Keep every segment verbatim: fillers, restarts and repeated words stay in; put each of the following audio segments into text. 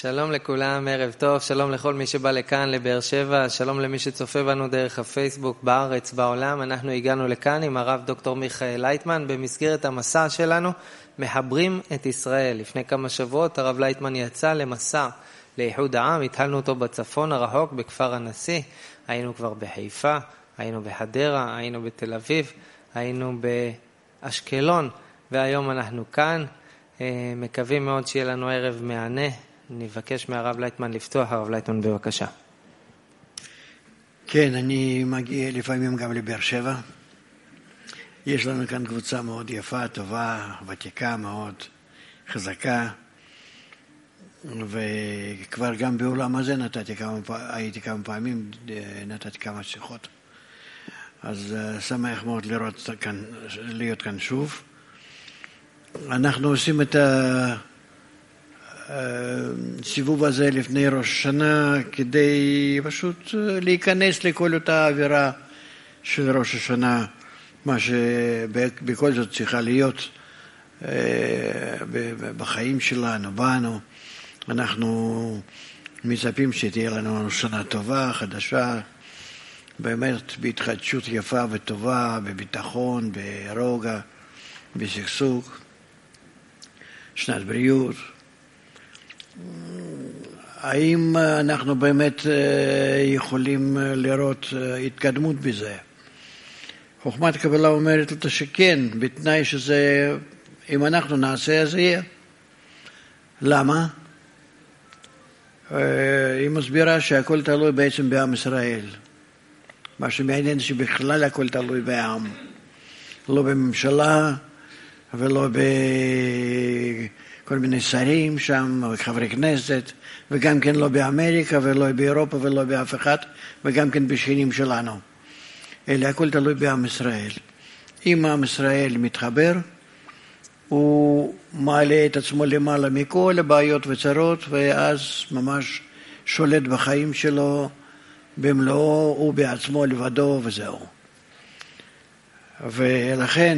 שלום לכולם, ערב טוב, שלום לכל מי שבא לכאן, לבאר שבע, שלום למי שצופה בנו דרך הפייסבוק, בארץ, בעולם. אנחנו הגענו לכאן עם הרב דוקטור מיכאל לייטמן במסגרת המסע שלנו, מחברים את ישראל. לפני כמה שבועות הרב לייטמן יצא למסע לאיחוד העם, התחלנו אותו בצפון הרחוק, בכפר הנשיא, היינו כבר בחיפה, היינו בחדרה, היינו בתל אביב, היינו באשקלון, והיום אנחנו כאן. מקווים מאוד שיהיה לנו ערב מענה. נבקש מהרב לייטמן לפתוח. הרב לייטמן, בבקשה. כן, אני מגיע לפעמים גם לבאר שבע. יש לנו כאן קבוצה מאוד יפה, טובה, ותיקה מאוד, חזקה, וכבר גם בעולם הזה נתתי כמה, הייתי כמה פעמים, נתתי כמה שיחות. אז שמח מאוד לראות כאן, להיות כאן שוב. אנחנו עושים את הסיבוב הזה לפני ראש השנה כדי פשוט להיכנס לכל אותה אווירה של ראש השנה, מה שבכל זאת צריכה להיות בחיים שלנו, בנו. אנחנו מצפים שתהיה לנו שנה טובה, חדשה, באמת בהתחדשות יפה וטובה, בביטחון, ברוגע, בשגשוג. שנת בריאות. האם אנחנו באמת יכולים לראות התקדמות בזה? חוכמת קבלה אומרת אותה שכן, בתנאי שזה, אם אנחנו נעשה, אז יהיה. למה? היא מסבירה שהכל תלוי בעצם בעם ישראל. מה שמעניין שבכלל הכל תלוי בעם. לא בממשלה, ולא בכל מיני שרים שם, חברי כנסת, וגם כן לא באמריקה, ולא באירופה, ולא באף אחד, וגם כן בשכנים שלנו. אלא הכל תלוי בעם ישראל. אם עם ישראל מתחבר, הוא מעלה את עצמו למעלה מכל הבעיות וצרות, ואז ממש שולט בחיים שלו במלואו, הוא בעצמו לבדו וזהו. ולכן,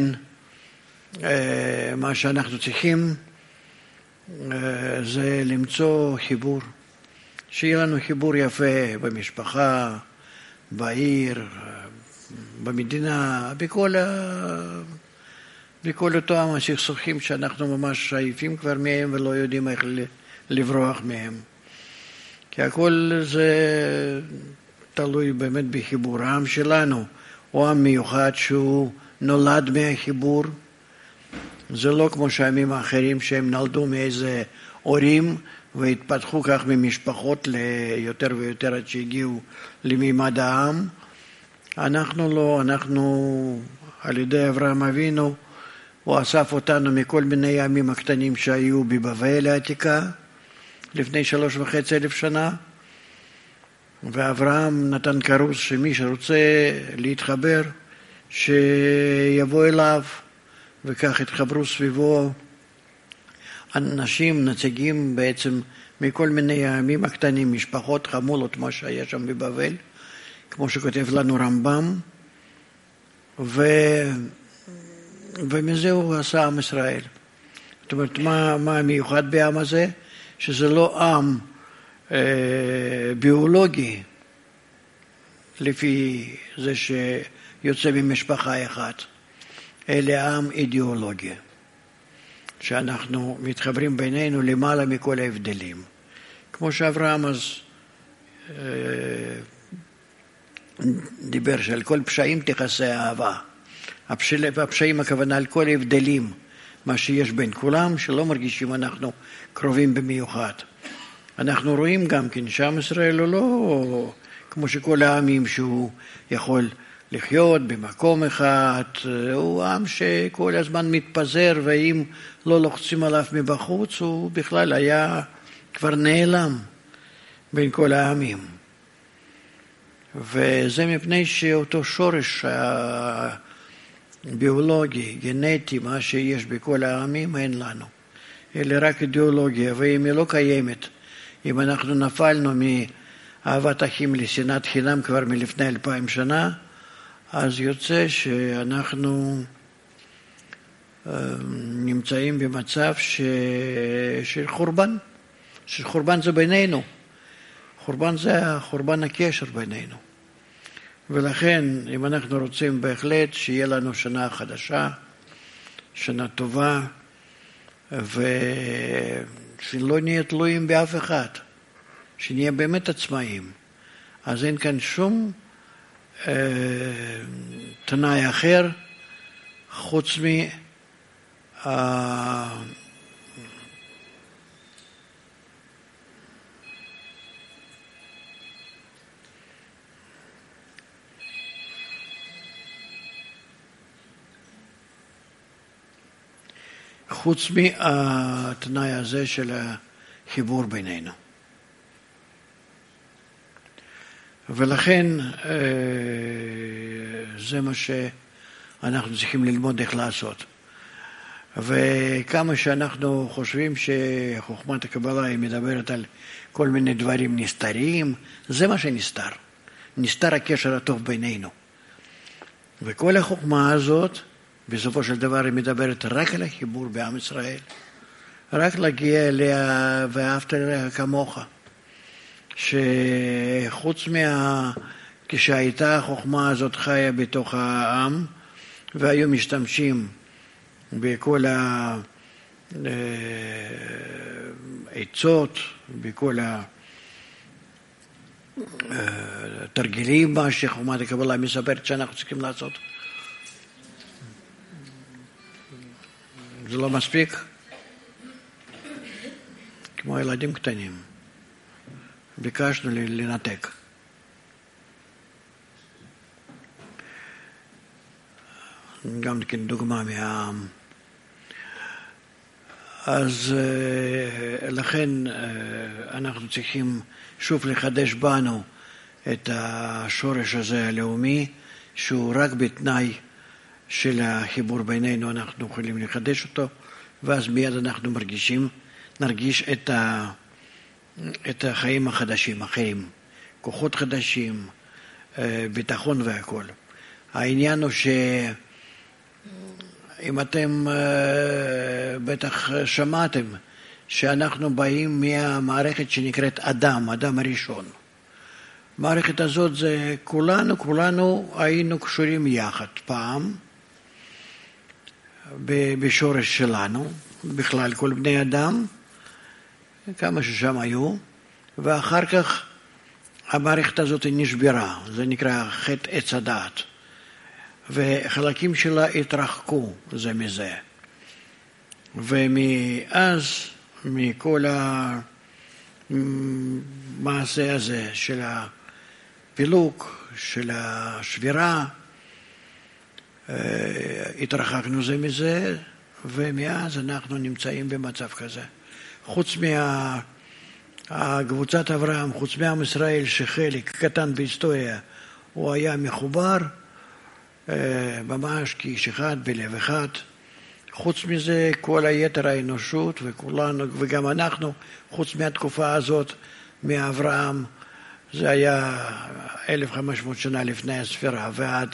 מה שאנחנו צריכים זה למצוא חיבור, שיהיה לנו חיבור יפה במשפחה, בעיר, במדינה, בכל, בכל אותם הסכסוכים שאנחנו ממש עייפים כבר מהם ולא יודעים איך לברוח מהם. כי הכל זה תלוי באמת בחיבור. העם שלנו הוא עם מיוחד שהוא נולד מהחיבור. זה לא כמו שהעמים האחרים שהם נולדו מאיזה הורים והתפתחו כך ממשפחות ליותר ויותר עד שהגיעו למימד העם. אנחנו לא, אנחנו על ידי אברהם אבינו, הוא אסף אותנו מכל מיני עמים הקטנים שהיו בבבל העתיקה לפני שלוש וחצי אלף שנה, ואברהם נתן כרוז שמי שרוצה להתחבר שיבוא אליו, וכך התחברו סביבו אנשים, נציגים בעצם מכל מיני העמים הקטנים, משפחות, חמולות, מה שהיה שם בבבל, כמו שכותב לנו רמב"ם, ו... ומזה הוא עשה עם ישראל. זאת אומרת, מה, מה המיוחד בעם הזה? שזה לא עם אה, ביולוגי, לפי זה שיוצא ממשפחה אחת, אלא עם אידיאולוגי, שאנחנו מתחברים בינינו למעלה מכל ההבדלים. כמו שאברהם אז אה, דיבר שעל כל פשעים תכסה אהבה. הפשעים, הפשעים הכוונה על כל ההבדלים, מה שיש בין כולם, שלא מרגישים אנחנו קרובים במיוחד. אנחנו רואים גם כן שעם ישראל הוא לא כמו שכל העמים שהוא יכול לחיות במקום אחד, הוא עם שכל הזמן מתפזר, ואם לא לוחצים עליו מבחוץ, הוא בכלל היה כבר נעלם בין כל העמים. וזה מפני שאותו שורש ביולוגי, גנטי, מה שיש בכל העמים, אין לנו. אלא רק אידיאולוגיה, ואם היא לא קיימת, אם אנחנו נפלנו מאהבת אחים לשנאת חינם כבר מלפני אלפיים שנה, אז יוצא שאנחנו נמצאים במצב ש... של חורבן, שחורבן זה בינינו. חורבן זה חורבן הקשר בינינו. ולכן, אם אנחנו רוצים בהחלט שיהיה לנו שנה חדשה, שנה טובה, ושלא נהיה תלויים באף אחד, שנהיה באמת עצמאים, אז אין כאן שום אה, תנאי אחר, חוץ מ... אה, חוץ מהתנאי הזה של החיבור בינינו. ולכן זה מה שאנחנו צריכים ללמוד איך לעשות. וכמה שאנחנו חושבים שחוכמת הקבלה היא מדברת על כל מיני דברים נסתרים, זה מה שנסתר. נסתר הקשר הטוב בינינו. וכל החוכמה הזאת, בסופו של דבר היא מדברת רק על החיבור בעם ישראל, רק להגיע אליה ואהבת לרעך כמוך, שחוץ מה... כשהייתה החוכמה הזאת חיה בתוך העם, והיו משתמשים בכל העצות, בכל התרגילים, מה שחוכמת הקבלה מספרת שאנחנו צריכים לעשות. זה לא מספיק? כמו ילדים קטנים. ביקשנו לנתק. גם כדוגמה מהעם. אז לכן אנחנו צריכים שוב לחדש בנו את השורש הזה הלאומי, שהוא רק בתנאי של החיבור בינינו אנחנו יכולים לחדש אותו, ואז מיד אנחנו מרגישים, נרגיש את, ה, את החיים החדשים, החיים, כוחות חדשים, ביטחון והכל. העניין הוא שאם אתם בטח שמעתם שאנחנו באים מהמערכת שנקראת אדם, אדם הראשון. המערכת הזאת זה כולנו, כולנו היינו קשורים יחד פעם, בשורש שלנו, בכלל כל בני אדם, כמה ששם היו, ואחר כך המערכת הזאת נשברה, זה נקרא חטא עץ הדעת, וחלקים שלה התרחקו זה מזה. ומאז, מכל המעשה הזה של הפילוק, של השבירה, התרחקנו זה מזה, ומאז אנחנו נמצאים במצב כזה. חוץ מהקבוצת אברהם, חוץ מעם ישראל שחלק קטן בהיסטוריה, הוא היה מחובר, ממש כאיש אחד בלב אחד. חוץ מזה, כל היתר האנושות וכולנו, וגם אנחנו, חוץ מהתקופה הזאת, מאברהם, זה היה אלף וחמש מאות שנה לפני הספירה, ועד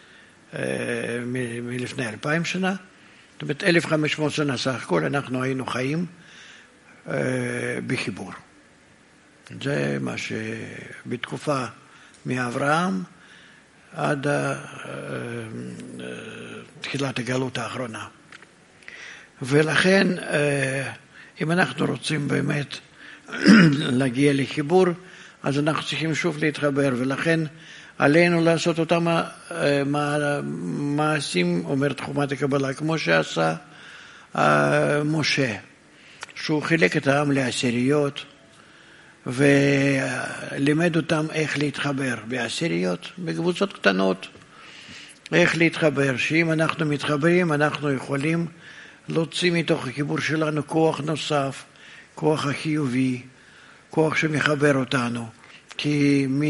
מלפני אלפיים שנה. זאת אומרת, אלף וחמש מאות שנה סך הכל, אנחנו היינו חיים בחיבור. זה מה שבתקופה מאברהם עד תחילת הגלות האחרונה. ולכן, אם אנחנו רוצים באמת להגיע לחיבור, אז אנחנו צריכים שוב להתחבר, ולכן עלינו לעשות אותם מעשים, אומרת חוכמת הקבלה, כמו שעשה משה, שהוא חילק את העם לעשיריות, ולימד אותם איך להתחבר בעשיריות, בקבוצות קטנות, איך להתחבר, שאם אנחנו מתחברים, אנחנו יכולים להוציא מתוך החיבור שלנו כוח נוסף, כוח החיובי, כוח שמחבר אותנו, כי מ...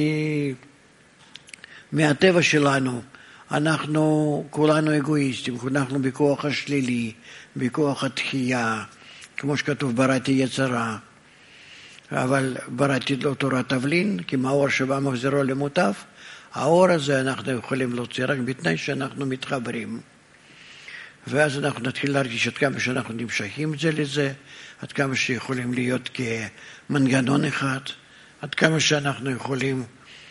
מהטבע שלנו, אנחנו כולנו אגואיסטים, אנחנו בכוח השלילי, בכוח התחייה, כמו שכתוב בראתי יצרה, אבל בראתי לא תורת תבלין, כי מהאור שבא מחזירו למוטף, האור הזה אנחנו יכולים להוציא רק בתנאי שאנחנו מתחברים. ואז אנחנו נתחיל להרגיש עד כמה שאנחנו נמשכים את זה לזה, עד כמה שיכולים להיות כמנגנון אחד, עד כמה שאנחנו יכולים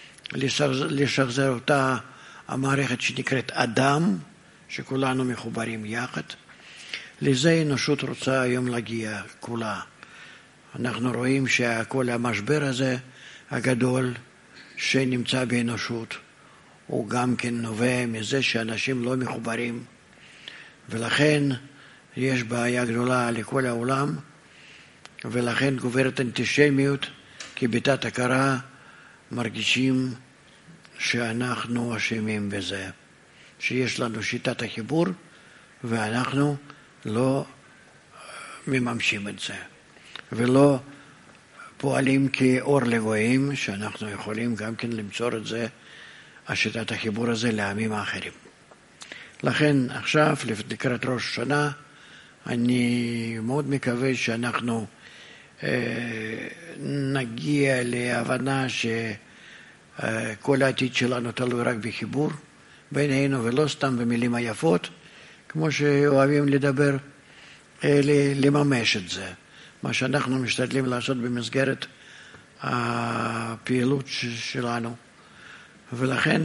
לשחזר אותה המערכת שנקראת אדם, שכולנו מחוברים יחד. לזה האנושות רוצה היום להגיע כולה. אנחנו רואים שכל המשבר הזה הגדול שנמצא באנושות, הוא גם כן נובע מזה שאנשים לא מחוברים, ולכן יש בעיה גדולה לכל העולם, ולכן גוברת אנטישמיות, כי בתת הכרה מרגישים שאנחנו אשמים בזה, שיש לנו שיטת החיבור, ואנחנו לא מממשים את זה, ולא פועלים כאור לגויים, שאנחנו יכולים גם כן למצוא את זה, השיטת החיבור הזה לעמים האחרים. לכן עכשיו, לקראת ראש השנה, אני מאוד מקווה שאנחנו אה, נגיע להבנה שכל העתיד שלנו תלוי רק בחיבור בינינו, ולא סתם במילים היפות, כמו שאוהבים לדבר, אה, לממש את זה. מה שאנחנו משתדלים לעשות במסגרת הפעילות שלנו. ולכן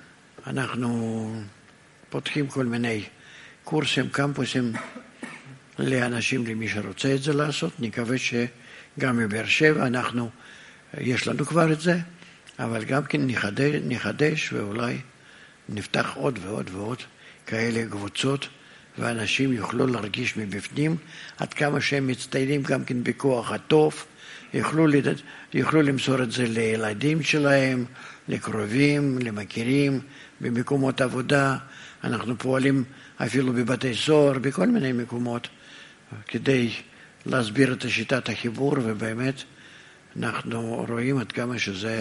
אנחנו פותחים כל מיני קורסים, קמפוסים לאנשים, למי שרוצה את זה לעשות. נקווה שגם בבאר שבע אנחנו, יש לנו כבר את זה, אבל גם כן נחדש, נחדש ואולי נפתח עוד ועוד ועוד כאלה קבוצות, ואנשים יוכלו להרגיש מבפנים עד כמה שהם מצטיינים גם כן בכוח הטוב, יוכלו, יוכלו למסור את זה לילדים שלהם, לקרובים, למכירים, במקומות עבודה. אנחנו פועלים אפילו בבתי סוהר, בכל מיני מקומות, כדי להסביר את שיטת החיבור, ובאמת אנחנו רואים עד כמה שזה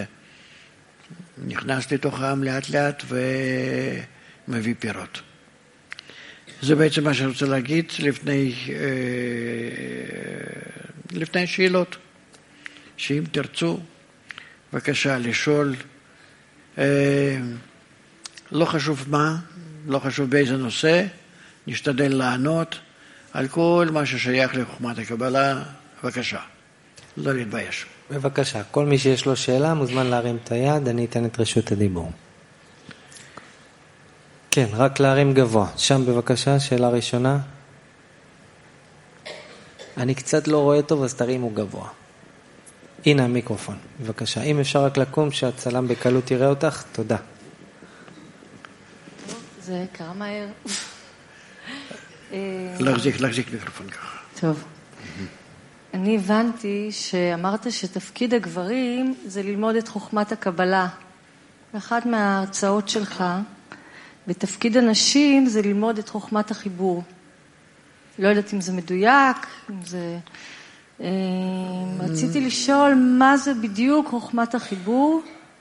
נכנס לתוך העם לאט לאט ומביא פירות. זה בעצם מה שאני רוצה להגיד לפני, לפני שאלות, שאם תרצו, בבקשה לשאול, לא חשוב מה, לא חשוב באיזה נושא, נשתדל לענות על כל מה ששייך לחוכמת הקבלה. בבקשה, לא להתבייש. בבקשה, כל מי שיש לו שאלה מוזמן להרים את היד, אני אתן את רשות הדיבור. כן, רק להרים גבוה. שם בבקשה, שאלה ראשונה. אני קצת לא רואה טוב, אז תרימו גבוה. הנה המיקרופון, בבקשה. אם אפשר רק לקום, שהצלם בקלות יראה אותך, תודה. טוב, זה קרה מהר. להחזיק, להחזיק מיקרופון ככה. טוב. אני הבנתי שאמרת שתפקיד הגברים זה ללמוד את חוכמת הקבלה. ואחת מההרצאות שלך, בתפקיד הנשים זה ללמוד את חוכמת החיבור. לא יודעת אם זה מדויק, אם זה... רציתי לשאול מה זה בדיוק חוכמת החיבור,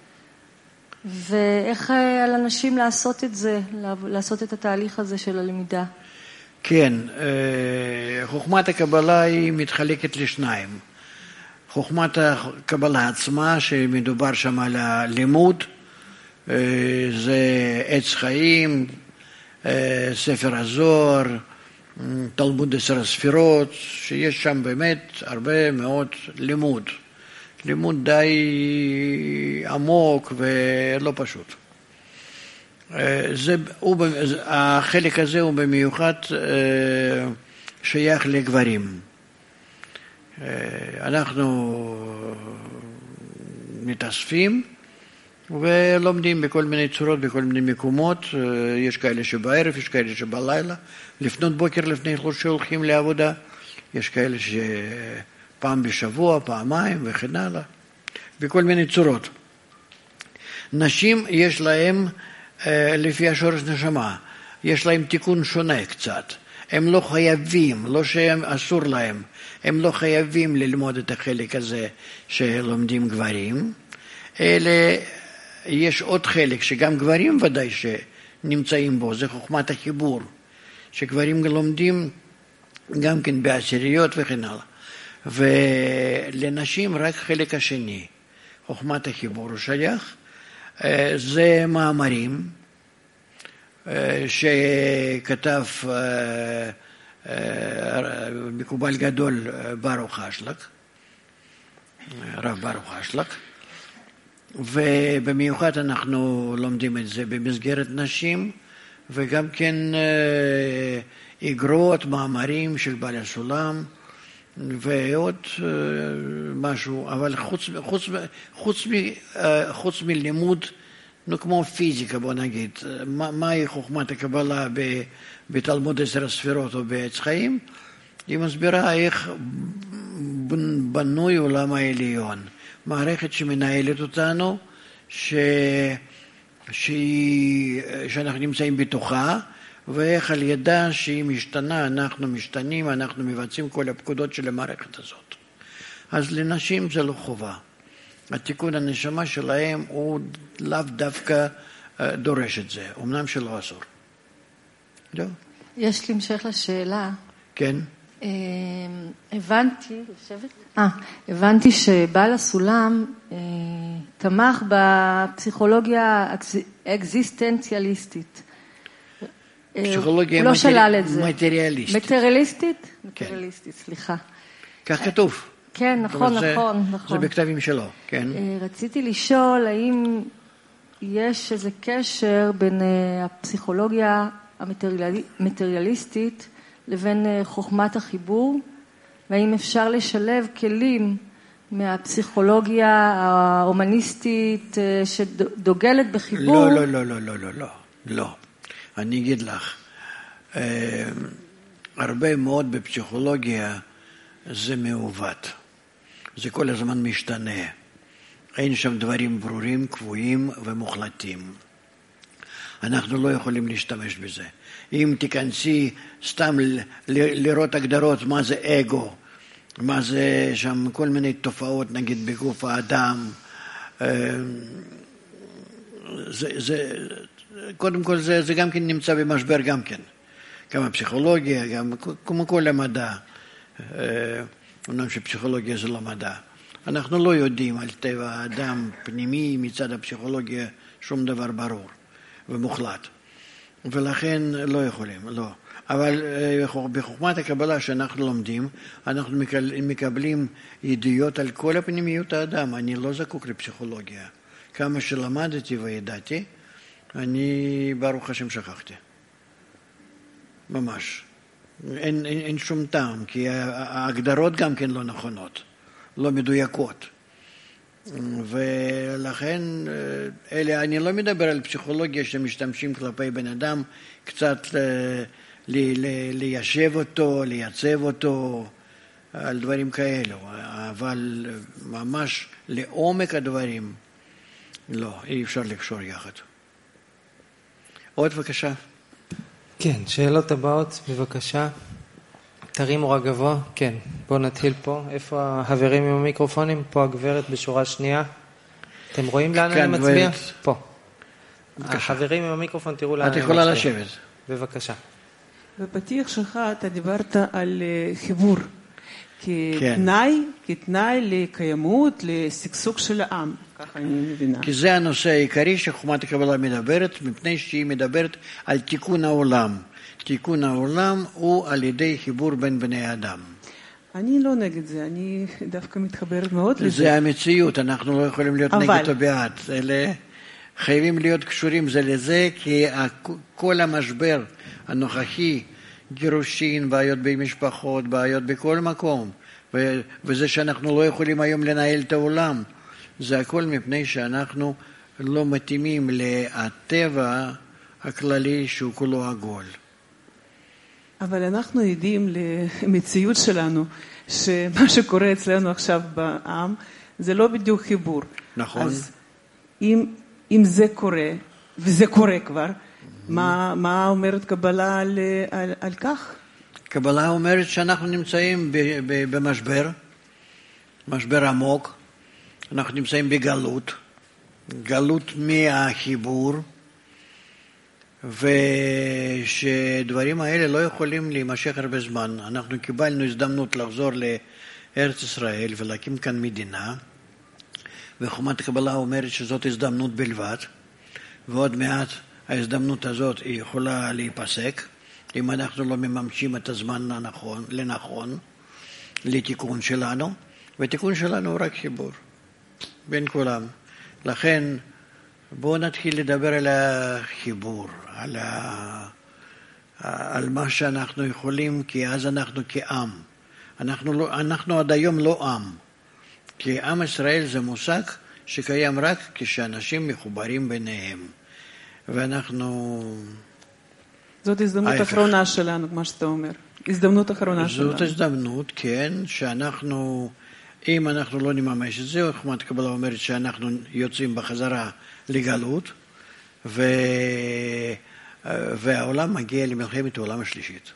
ואיך על אנשים לעשות את זה, לעשות את התהליך הזה של הלמידה. כן, חוכמת הקבלה היא מתחלקת לשניים. חוכמת הקבלה עצמה, שמדובר שם על הלימוד, זה עץ חיים, ספר הזוהר, תלמוד עשר הספירות, שיש שם באמת הרבה מאוד לימוד. לימוד די עמוק ולא פשוט. זה, הוא, החלק הזה הוא במיוחד שייך לגברים. אנחנו מתאספים ולומדים בכל מיני צורות, בכל מיני מקומות. יש כאלה שבערב, יש כאלה שבלילה, לפנות בוקר לפני שהולכים לעבודה. יש כאלה שפעם בשבוע, פעמיים וכן הלאה, בכל מיני צורות. נשים יש להם, לפי השורש נשמה, יש להם תיקון שונה קצת. הם לא חייבים, לא שהם אסור להם, הם לא חייבים ללמוד את החלק הזה שלומדים גברים, אלא יש עוד חלק שגם גברים ודאי שנמצאים בו, זה חוכמת החיבור, שגברים לומדים גם כן בעשיריות וכן הלאה. ולנשים רק חלק השני, חוכמת החיבור הוא שייך, זה מאמרים, שכתב מקובל גדול ברוך אשלג, הרב ברוך אשלג, ובמיוחד אנחנו לומדים את זה במסגרת נשים, וגם כן אגרות, מאמרים של בעל הסולם, ועוד משהו, אבל חוץ, חוץ, חוץ, חוץ מלימוד, נו, כמו פיזיקה, בוא נגיד, מה, מהי חוכמת הקבלה ב, בתלמוד עשר הספירות או בעץ חיים, היא מסבירה איך בנוי עולם העליון, מערכת שמנהלת אותנו, ש, שהיא, שאנחנו נמצאים בתוכה, ואיך על ידה שהיא משתנה, אנחנו משתנים, אנחנו מבצעים כל הפקודות של המערכת הזאת. אז לנשים זה לא חובה. התיקון הנשמה שלהם הוא לאו דווקא דורש את זה, אמנם שלא אסור. לא? יש לי המשך לשאלה. כן. הבנתי, יושבת? אה, הבנתי שבעל הסולם תמך בפסיכולוגיה אקזיסטנציאליסטית. פסיכולוגיה הוא לא שלל את זה. מטריאליסטית. מטריאליסטית? מטריאליסטית, סליחה. כך כתוב. כן, נכון, נכון, נכון. זה בכתבים שלו, כן. רציתי לשאול האם יש איזה קשר בין הפסיכולוגיה המטריאליסטית לבין חוכמת החיבור, והאם אפשר לשלב כלים מהפסיכולוגיה ההומניסטית שדוגלת בחיבור? לא, לא, לא, לא, לא, לא, לא. אני אגיד לך, הרבה מאוד בפסיכולוגיה זה מעוות. זה כל הזמן משתנה. אין שם דברים ברורים, קבועים ומוחלטים. אנחנו לא יכולים להשתמש בזה. אם תיכנסי סתם לראות הגדרות מה זה אגו, מה זה שם כל מיני תופעות נגיד בגוף האדם, זה, זה, קודם כל זה, זה גם כן נמצא במשבר גם כן. גם הפסיכולוגיה, גם כמו כל המדע. אומנם שפסיכולוגיה זה לא מדע. אנחנו לא יודעים על טבע האדם פנימי מצד הפסיכולוגיה שום דבר ברור ומוחלט. ולכן לא יכולים, לא. אבל בחוכמת הקבלה שאנחנו לומדים, אנחנו מקבלים ידיעות על כל הפנימיות האדם. אני לא זקוק לפסיכולוגיה. כמה שלמדתי וידעתי, אני ברוך השם שכחתי. ממש. אין, אין, אין שום טעם, כי ההגדרות גם כן לא נכונות, לא מדויקות. ולכן, אלה, אני לא מדבר על פסיכולוגיה שמשתמשים כלפי בן אדם, קצת ל, ל, ליישב אותו, לייצב אותו, על דברים כאלו. אבל ממש לעומק הדברים, לא, אי אפשר לקשור יחד. עוד בבקשה. כן, שאלות הבאות, בבקשה. תרימו רק גבוה. כן, בואו נתחיל פה. איפה החברים עם המיקרופונים? פה הגברת בשורה שנייה. אתם רואים לאן אני מצביע? פה. החברים עם המיקרופון, תראו לאן אני מצביע. את יכולה לשבת. בבקשה. בפתיח שלך אתה דיברת על חיבור. כתנאי, כתנאי לקיימות, לשגשוג של העם. ככה אני מבינה. כי זה הנושא העיקרי שחוכמת הקבלה מדברת, מפני שהיא מדברת על תיקון העולם. תיקון העולם הוא על ידי חיבור בין בני אדם. אני לא נגד זה, אני דווקא מתחברת מאוד לזה. זה המציאות, אנחנו לא יכולים להיות אבל... נגד או בעד. אלה חייבים להיות קשורים זה לזה, כי כל המשבר הנוכחי, גירושין, בעיות במשפחות, בעיות בכל מקום, ו- וזה שאנחנו לא יכולים היום לנהל את העולם, זה הכל מפני שאנחנו לא מתאימים לטבע הכללי שהוא כולו עגול. אבל אנחנו יודעים למציאות שלנו, שמה שקורה אצלנו עכשיו בעם, זה לא בדיוק חיבור. נכון. אז אם, אם זה קורה, וזה קורה כבר, מה, מה אומרת קבלה על, על, על כך? קבלה אומרת שאנחנו נמצאים ב, ב, במשבר, משבר עמוק, אנחנו נמצאים בגלות, גלות מהחיבור, ושדברים האלה לא יכולים להימשך הרבה זמן. אנחנו קיבלנו הזדמנות לחזור לארץ ישראל ולהקים כאן מדינה, וחוכמת הקבלה אומרת שזאת הזדמנות בלבד, ועוד מעט ההזדמנות הזאת היא יכולה להיפסק, אם אנחנו לא מממשים את הזמן לנכון, לנכון, לתיקון שלנו, ותיקון שלנו הוא רק חיבור בין כולם. לכן בואו נתחיל לדבר על החיבור, על, ה... על מה שאנחנו יכולים, כי אז אנחנו כעם. אנחנו, לא... אנחנו עד היום לא עם, כי עם ישראל זה מושג שקיים רק כשאנשים מחוברים ביניהם. ואנחנו... זאת הזדמנות אחרונה שלנו, מה שאתה אומר. הזדמנות אחרונה שלנו. זאת הזדמנות, כן, שאנחנו, אם אנחנו לא נממש את זה, חוכמת הקבלה אומרת שאנחנו יוצאים בחזרה לגלות, ו... והעולם מגיע למלחמת העולם השלישית.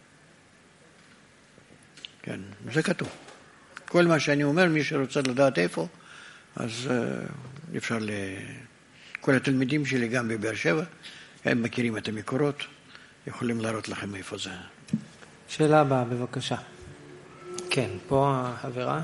כן, זה כתוב. כל מה שאני אומר, מי שרוצה לדעת איפה, אז אפשר ל... כל התלמידים שלי גם בבאר שבע, הם מכירים את המקורות, יכולים להראות לכם איפה זה. שאלה הבאה, בבקשה. כן, פה החברה.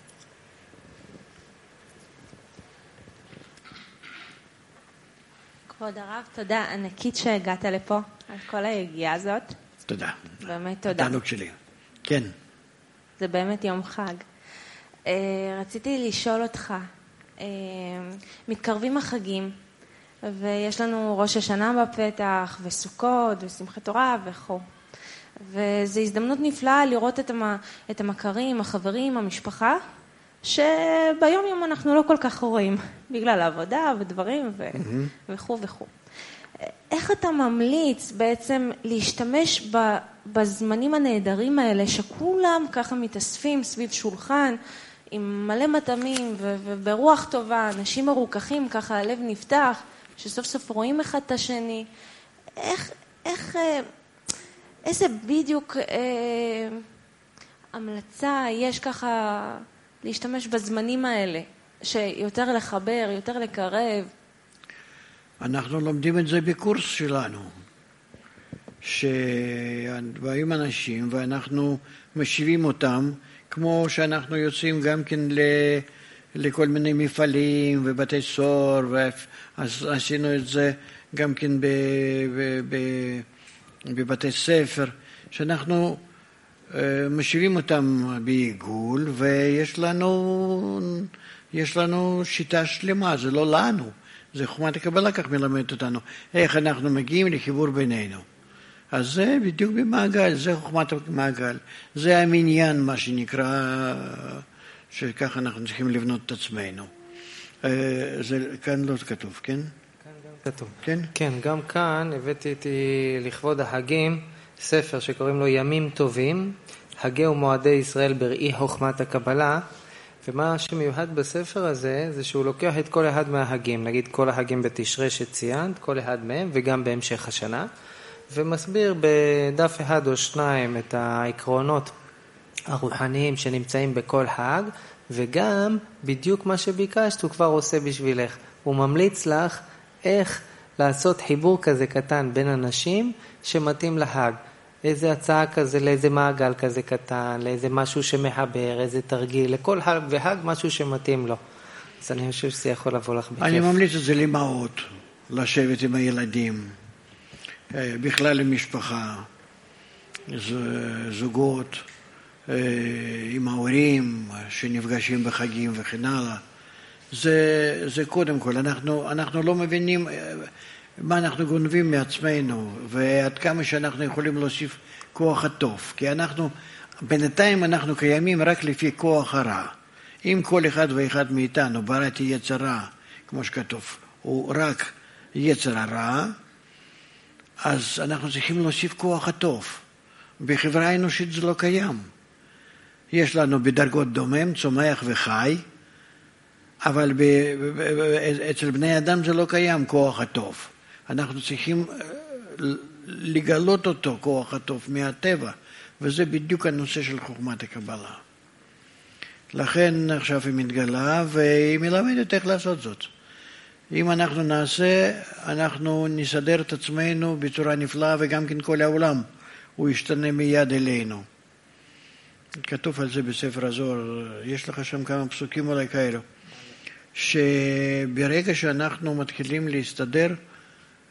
כבוד הרב, תודה ענקית שהגעת לפה, על כל היגיעה הזאת. תודה. באמת תודה. תענוג שלי. כן. זה באמת יום חג. רציתי לשאול אותך, מתקרבים החגים, ויש לנו ראש השנה בפתח, וסוכות, ושמחת תורה, וכו'. וזו הזדמנות נפלאה לראות את המכרים, החברים, המשפחה, שביום יום אנחנו לא כל כך רואים, בגלל העבודה ודברים וכו' וכו'. איך אתה ממליץ בעצם להשתמש בזמנים הנהדרים האלה, שכולם ככה מתאספים סביב שולחן, עם מלא מטעמים וברוח טובה, אנשים מרוככים, ככה הלב נפתח, שסוף סוף רואים אחד את השני. איך, איך, איזה בדיוק אה, המלצה יש ככה להשתמש בזמנים האלה, שיותר לחבר, יותר לקרב? אנחנו לומדים את זה בקורס שלנו, שבאים אנשים ואנחנו משיבים אותם, כמו שאנחנו יוצאים גם כן לכל מיני מפעלים ובתי סוהר, אז עשינו את זה גם כן בבתי ספר, שאנחנו משיבים אותם בעיגול, ויש לנו, יש לנו שיטה שלמה, זה לא לנו, זה חוכמת הקבלה כך מלמד אותנו, איך אנחנו מגיעים לחיבור בינינו. אז זה בדיוק במעגל, זה חוכמת המעגל, זה המניין מה שנקרא, שככה אנחנו צריכים לבנות את עצמנו. זה כאן לא כתוב, כן? כאן גם כתוב. כן? כן, גם כאן הבאתי איתי לכבוד החגים ספר שקוראים לו ימים טובים, הגה ומועדי ישראל בראי חוכמת הקבלה, ומה שמיוחד בספר הזה זה שהוא לוקח את כל אחד מהחגים, נגיד כל החגים בתשרי שציינת, כל אחד מהם וגם בהמשך השנה, ומסביר בדף אחד או שניים את העקרונות הרוחניים שנמצאים בכל חג, וגם בדיוק מה שביקשת הוא כבר עושה בשבילך. הוא ממליץ לך איך לעשות חיבור כזה קטן בין אנשים שמתאים לחג. איזה הצעה כזה, לאיזה מעגל כזה קטן, לאיזה משהו שמחבר, איזה תרגיל, לכל חג וחג משהו שמתאים לו. אז אני חושב שזה יכול לבוא לך בכיף. אני ממליץ את זה לאמהות, לשבת עם הילדים, בכלל למשפחה, זוגות, עם ההורים שנפגשים בחגים וכן הלאה. זה, זה קודם כל, אנחנו, אנחנו לא מבינים מה אנחנו גונבים מעצמנו, ועד כמה שאנחנו יכולים להוסיף כוח הטוב, כי אנחנו, בינתיים אנחנו קיימים רק לפי כוח הרע. אם כל אחד ואחד מאיתנו בראתי יצר רע, כמו שכתוב, הוא רק יצר הרע, אז אנחנו צריכים להוסיף כוח הטוב. בחברה האנושית זה לא קיים. יש לנו בדרגות דומם, צומח וחי, אבל ב, ב, ב, אצל בני אדם זה לא קיים כוח הטוב. אנחנו צריכים לגלות אותו, כוח הטוב, מהטבע, וזה בדיוק הנושא של חוכמת הקבלה. לכן עכשיו היא מתגלה, והיא מלמדת איך לעשות זאת. אם אנחנו נעשה, אנחנו נסדר את עצמנו בצורה נפלאה, וגם כן כל העולם, הוא ישתנה מיד אלינו. כתוב על זה בספר הזוהר, יש לך שם כמה פסוקים אולי כאלו, שברגע שאנחנו מתחילים להסתדר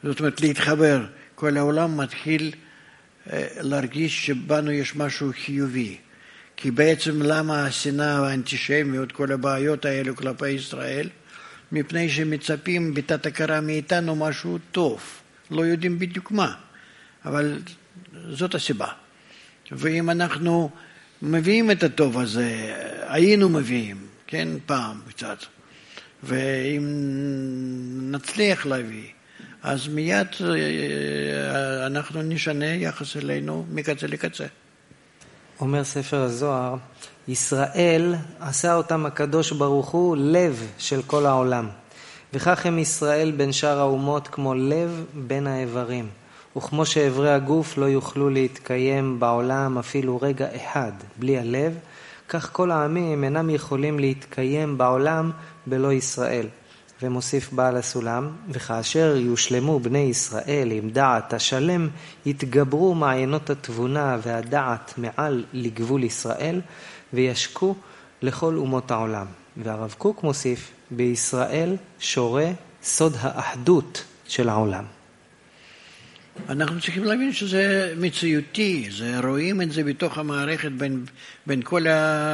זאת אומרת, להתחבר. כל העולם מתחיל להרגיש שבנו יש משהו חיובי. כי בעצם למה השנאה והאנטישמיות, כל הבעיות האלו כלפי ישראל? מפני שמצפים בתת הכרה מאיתנו משהו טוב. לא יודעים בדיוק מה, אבל זאת הסיבה. ואם אנחנו מביאים את הטוב הזה, היינו מביאים, כן, פעם קצת, ואם נצליח להביא, אז מיד אנחנו נשנה יחס אלינו מקצה לקצה. אומר ספר הזוהר, ישראל עשה אותם הקדוש ברוך הוא לב של כל העולם, וכך הם ישראל בין שאר האומות כמו לב בין האיברים, וכמו שאיברי הגוף לא יוכלו להתקיים בעולם אפילו רגע אחד בלי הלב, כך כל העמים אינם יכולים להתקיים בעולם בלא ישראל. ומוסיף בעל הסולם, וכאשר יושלמו בני ישראל עם דעת השלם, יתגברו מעיינות התבונה והדעת מעל לגבול ישראל, וישקו לכל אומות העולם. והרב קוק מוסיף, בישראל שורה סוד האחדות של העולם. אנחנו צריכים להבין שזה מציאותי, זה, רואים את זה בתוך המערכת בין, בין כל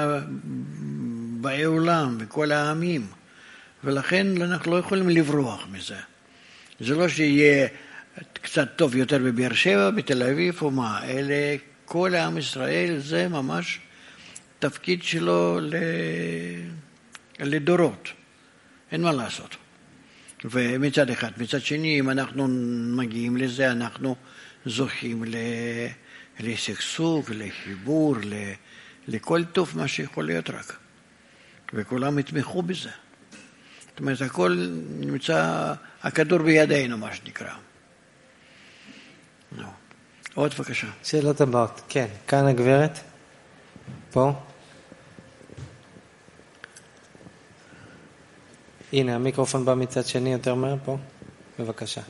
באי עולם וכל העמים, ולכן אנחנו לא יכולים לברוח מזה. זה לא שיהיה קצת טוב יותר בבאר שבע, בתל אביב או מה, אלה כל העם ישראל זה ממש תפקיד שלו לדורות, אין מה לעשות. ומצד אחד, מצד שני, אם אנחנו מגיעים לזה, אנחנו זוכים לסכסוך, לחיבור, לכל טוב מה שיכול להיות רק. וכולם יתמכו בזה. זאת אומרת, הכל נמצא, הכדור בידינו, מה שנקרא. לא. עוד בבקשה. שאלות הבאות. כן, כאן הגברת. פה. הנה, המיקרופון בא מצד שני יותר מהר פה. בבקשה.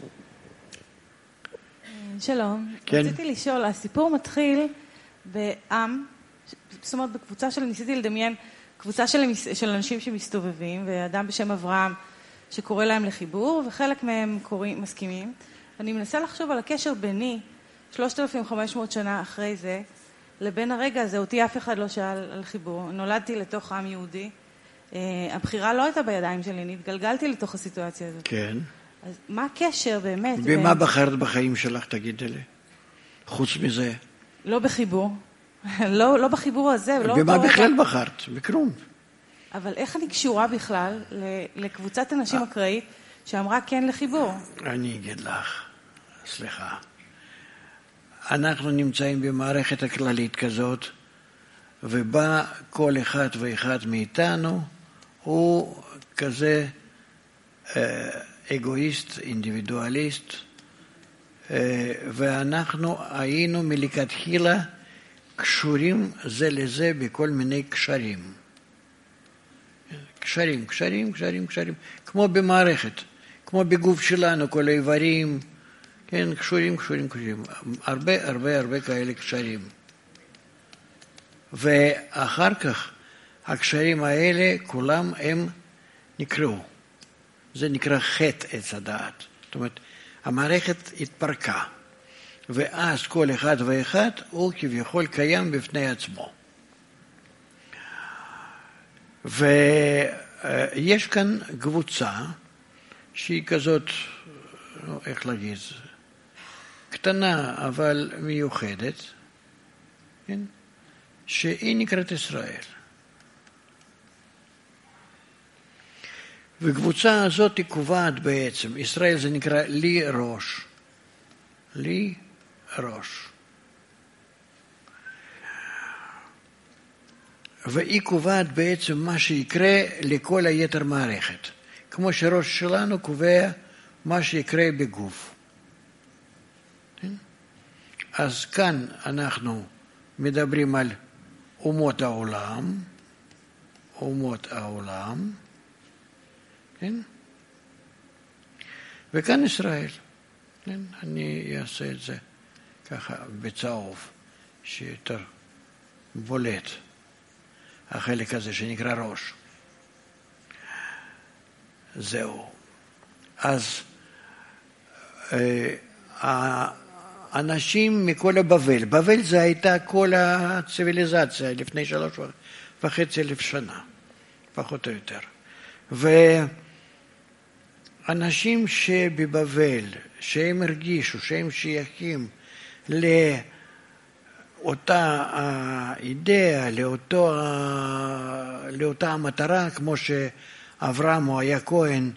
שלום. כן. רציתי לשאול, הסיפור מתחיל בעם, זאת אומרת, בקבוצה של, ניסיתי לדמיין, קבוצה של, של אנשים שמסתובבים, ואדם בשם אברהם שקורא להם לחיבור, וחלק מהם קוראים, מסכימים. אני מנסה לחשוב על הקשר ביני, שלושת אלפים וחמש מאות שנה אחרי זה, לבין הרגע הזה, אותי אף אחד לא שאל על חיבור. נולדתי לתוך עם יהודי. הבחירה לא הייתה בידיים שלי, נתגלגלתי לתוך הסיטואציה הזאת. כן. אז מה הקשר באמת? במה בחרת בחיים שלך, תגיד לי? חוץ מזה. לא בחיבור. לא, לא בחיבור הזה. במה בכלל בחרת? בכלום. אבל איך אני קשורה בכלל לקבוצת אנשים אקראית שאמרה כן לחיבור? אני אגיד לך, סליחה. אנחנו נמצאים במערכת הכללית כזאת, ובה כל אחד ואחד מאיתנו הוא כזה אגואיסט, אינדיבידואליסט, ואנחנו היינו מלכתחילה קשורים זה לזה בכל מיני קשרים. קשרים, קשרים, קשרים, קשרים, כמו במערכת, כמו בגוף שלנו, כל האיברים, כן, קשורים, קשורים, קשורים, הרבה, הרבה, הרבה כאלה קשרים. ואחר כך הקשרים האלה כולם הם נקראו. זה נקרא חטא עץ הדעת. זאת אומרת, המערכת התפרקה, ואז כל אחד ואחד הוא כביכול קיים בפני עצמו. ויש כאן קבוצה שהיא כזאת, איך להגיד, קטנה אבל מיוחדת, כן? שהיא נקראת ישראל. וקבוצה הזאת היא קובעת בעצם, ישראל זה נקרא לי ראש. לי ראש. והיא קובעת בעצם מה שיקרה לכל היתר מערכת. כמו שראש שלנו קובע מה שיקרה בגוף. אז כאן אנחנו מדברים על אומות העולם, אומות העולם, כן? וכאן ישראל, כן? אני אעשה את זה ככה בצהוב, שיותר בולט, החלק הזה שנקרא ראש. זהו. אז אנשים מכל הבבל, בבל זה הייתה כל הציביליזציה לפני שלוש וחצי אלף שנה, פחות או יותר. ואנשים שבבבל, שהם הרגישו, שהם שייכים לאותה האידאה, לאותו, לאותה המטרה, כמו שאברהם הוא היה כהן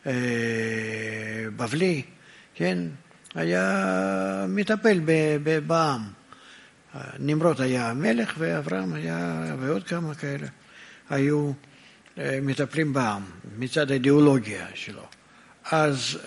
בבלי, כן? היה מטפל בעם. נמרוד היה המלך ואברהם היה, ועוד כמה כאלה, היו מטפלים בעם, מצד האידיאולוגיה שלו. אז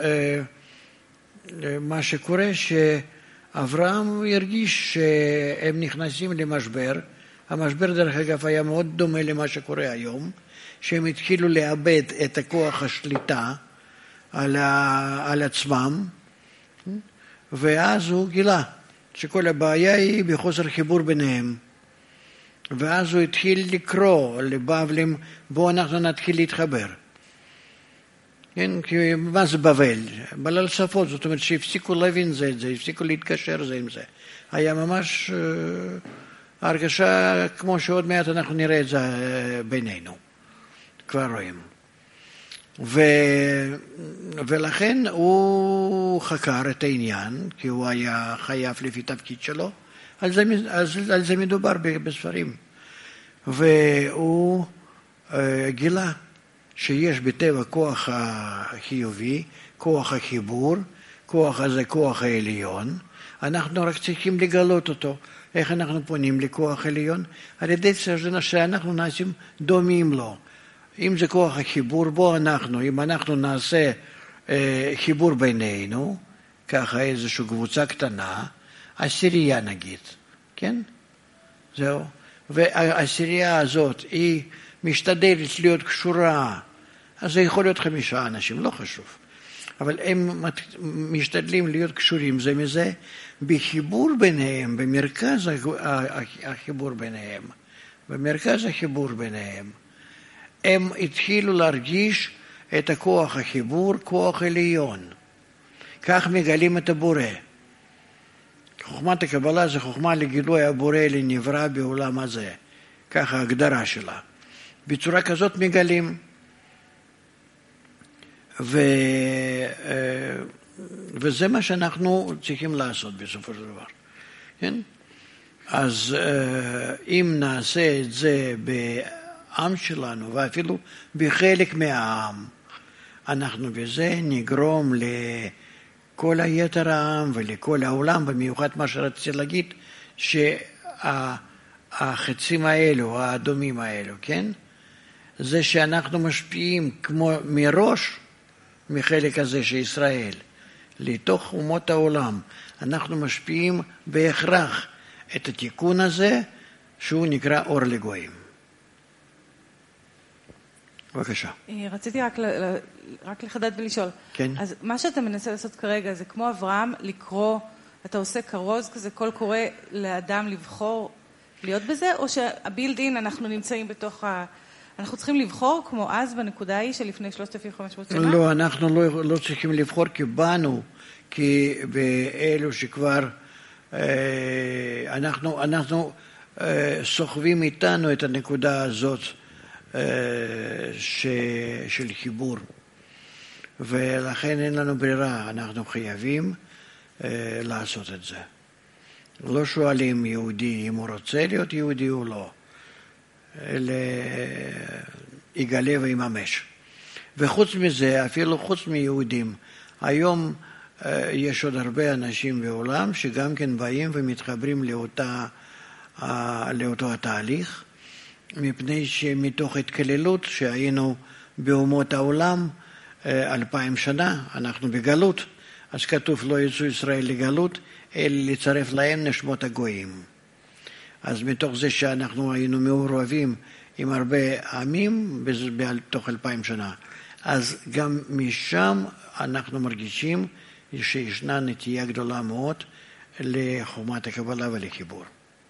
מה שקורה שאברהם הרגיש שהם נכנסים למשבר, המשבר דרך אגב היה מאוד דומה למה שקורה היום, שהם התחילו לאבד את הכוח השליטה על, ה, על עצמם, ואז הוא גילה שכל הבעיה היא בחוסר חיבור ביניהם. ואז הוא התחיל לקרוא לבבלים, בואו אנחנו נתחיל להתחבר. כן, כי מה זה בבל? בלל שפות, זאת אומרת שהפסיקו להבין זה את זה, הפסיקו להתקשר זה עם זה. היה ממש uh, הרגשה כמו שעוד מעט אנחנו נראה את זה uh, בינינו. כבר רואים. ו... ולכן הוא חקר את העניין, כי הוא היה חייב לפי תפקיד שלו, על זה, על, על זה מדובר בספרים. והוא uh, גילה שיש בטבע כוח החיובי, כוח החיבור, כוח הזה כוח העליון, אנחנו רק צריכים לגלות אותו. איך אנחנו פונים לכוח העליון? על ידי שאנחנו נעשים דומים לו. אם זה כוח החיבור בו אנחנו, אם אנחנו נעשה אה, חיבור בינינו, ככה איזושהי קבוצה קטנה, עשירייה נגיד, כן? זהו. והעשירייה הזאת היא משתדלת להיות קשורה, אז זה יכול להיות חמישה אנשים, לא חשוב. אבל הם משתדלים להיות קשורים זה מזה, בחיבור ביניהם, במרכז החיבור ביניהם, במרכז החיבור ביניהם, הם התחילו להרגיש את הכוח החיבור, כוח עליון. כך מגלים את הבורא. חוכמת הקבלה זה חוכמה לגילוי הבורא לנברא בעולם הזה. ככה ההגדרה שלה. בצורה כזאת מגלים. ו... וזה מה שאנחנו צריכים לעשות בסופו של דבר. כן? אז אם נעשה את זה בעם שלנו, ואפילו בחלק מהעם, אנחנו בזה נגרום לכל היתר העם ולכל העולם, במיוחד מה שרציתי להגיד, שהחצים האלו, האדומים האלו, כן? זה שאנחנו משפיעים כמו מראש, מחלק הזה של ישראל, לתוך אומות העולם, אנחנו משפיעים בהכרח את התיקון הזה, שהוא נקרא אור לגויים. בבקשה. רציתי רק, רק לחדד ולשאול. כן. אז מה שאתה מנסה לעשות כרגע, זה כמו אברהם לקרוא, אתה עושה כרוז כזה, כל קורא לאדם לבחור להיות בזה, או שהבילד-אין אנחנו נמצאים בתוך ה... אנחנו צריכים לבחור כמו אז בנקודה ההיא שלפני שלושת אלפים וחמש מאות שנה? לא, אנחנו לא, לא צריכים לבחור כי באנו, כי באלו שכבר אנחנו, אנחנו סוחבים איתנו את הנקודה הזאת ש, של חיבור. ולכן אין לנו ברירה, אנחנו חייבים לעשות את זה. לא שואלים יהודי אם הוא רוצה להיות יהודי או לא. אלא יגלה ויממש. וחוץ מזה, אפילו חוץ מיהודים, היום יש עוד הרבה אנשים בעולם שגם כן באים ומתחברים לאותה, לאותו התהליך, מפני שמתוך התקללות שהיינו באומות העולם אלפיים שנה, אנחנו בגלות, אז כתוב לא יצאו ישראל לגלות, אלא לצרף להם נשמות הגויים. אז מתוך זה שאנחנו היינו מעורבים עם הרבה עמים בתוך אלפיים שנה, אז גם משם אנחנו מרגישים שישנה נטייה גדולה מאוד לחוכמת הקבלה ולחיבור.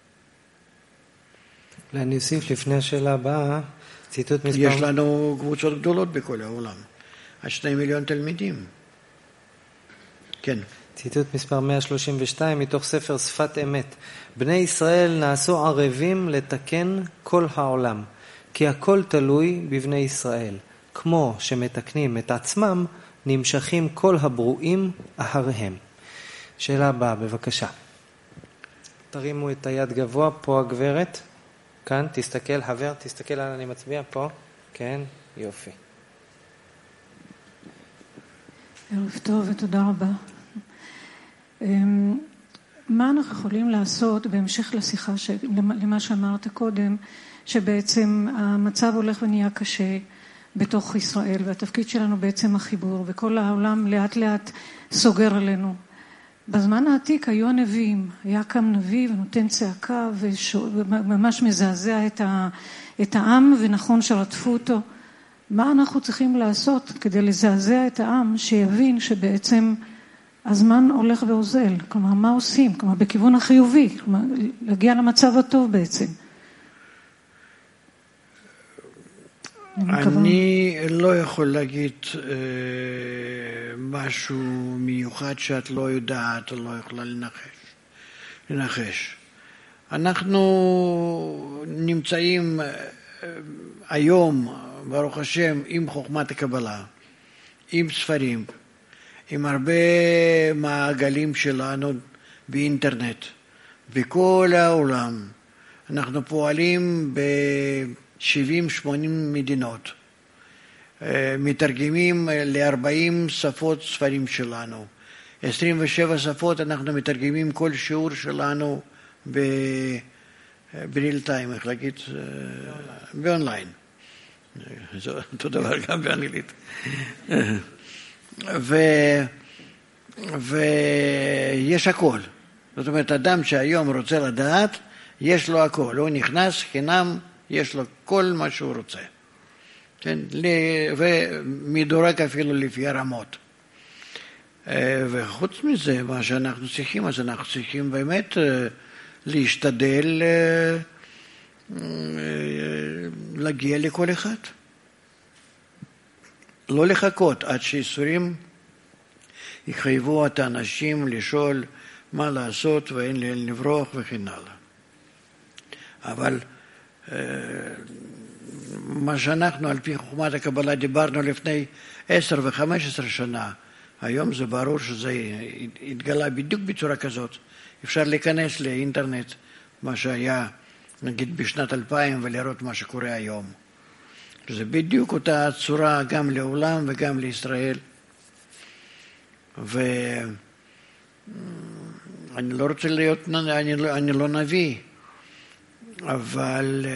אני אוסיף לפני השאלה הבאה, ציטוט מספר... יש לנו קבוצות גדולות בכל העולם, עד שני מיליון תלמידים. כן. ציטוט מספר מאה שלושים ושתיים מתוך ספר שפת אמת. בני ישראל נעשו ערבים לתקן כל העולם, כי הכל תלוי בבני ישראל. כמו שמתקנים את עצמם, נמשכים כל הברואים אחריהם. שאלה הבאה, בבקשה. תרימו את היד גבוה, פה הגברת. כאן, תסתכל, חבר, תסתכל על אני מצביע, פה. כן, יופי. ערב טוב ותודה רבה. מה אנחנו יכולים לעשות בהמשך לשיחה, למה שאמרת קודם, שבעצם המצב הולך ונהיה קשה בתוך ישראל, והתפקיד שלנו בעצם החיבור, וכל העולם לאט לאט סוגר עלינו. בזמן העתיק היו הנביאים, היה קם נביא ונותן צעקה וממש מזעזע את, ה, את העם, ונכון שרדפו אותו. מה אנחנו צריכים לעשות כדי לזעזע את העם, שיבין שבעצם הזמן הולך ואוזל? כלומר, מה עושים? כלומר, בכיוון החיובי, כלומר, להגיע למצב הטוב בעצם. אני לא יכול להגיד אה, משהו מיוחד שאת לא יודעת או לא יכולה לנחש. לנחש. אנחנו נמצאים אה, היום, ברוך השם, עם חוכמת הקבלה, עם ספרים, עם הרבה מעגלים שלנו באינטרנט, בכל העולם. אנחנו פועלים ב-שבעים שמונים מדינות, מתרגמים ל-ארבעים שפות ספרים שלנו. עשרים ושבע שפות אנחנו מתרגמים כל שיעור שלנו בריל טיים, איך להגיד? באונליין. זה אותו דבר גם באנגלית. ו... ויש הכל. זאת אומרת, אדם שהיום רוצה לדעת, יש לו הכל. הוא נכנס חינם, יש לו כל מה שהוא רוצה. כן? ומדורג אפילו לפי הרמות. וחוץ מזה, מה שאנחנו צריכים, אז אנחנו צריכים באמת להשתדל להגיע לכל אחד. לא לחכות עד שיסורים יחייבו את האנשים לשאול מה לעשות ואין לאן לברוח וכן הלאה. אבל מה שאנחנו על פי חוכמת הקבלה דיברנו לפני עשר וחמש עשרה שנה, היום זה ברור שזה התגלה בדיוק בצורה כזאת. אפשר להיכנס לאינטרנט, מה שהיה נגיד בשנת אלפיים, ולראות מה שקורה היום. זה בדיוק אותה צורה גם לעולם וגם לישראל. ואני לא רוצה להיות, אני לא, אני לא נביא, אבל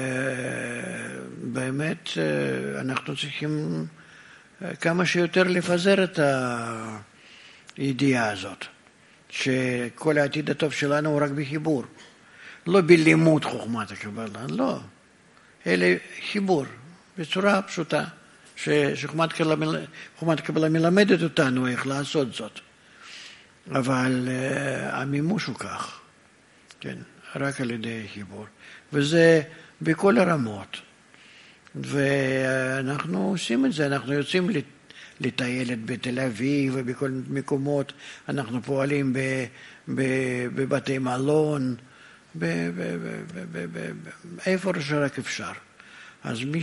באמת אנחנו צריכים כמה שיותר לפזר את הידיעה הזאת, שכל העתיד הטוב שלנו הוא רק בחיבור, לא בלימוד חוכמת הקבלה, לא, אלא חיבור בצורה פשוטה, שחוכמת הקבלה מלמדת אותנו איך לעשות זאת, אבל המימוש הוא כך, כן, רק על ידי חיבור, וזה בכל הרמות. ואנחנו עושים את זה, אנחנו יוצאים לטיילת בתל אביב ובכל מקומות, אנחנו פועלים בבתי מלון, איפה שרק אפשר. אז מי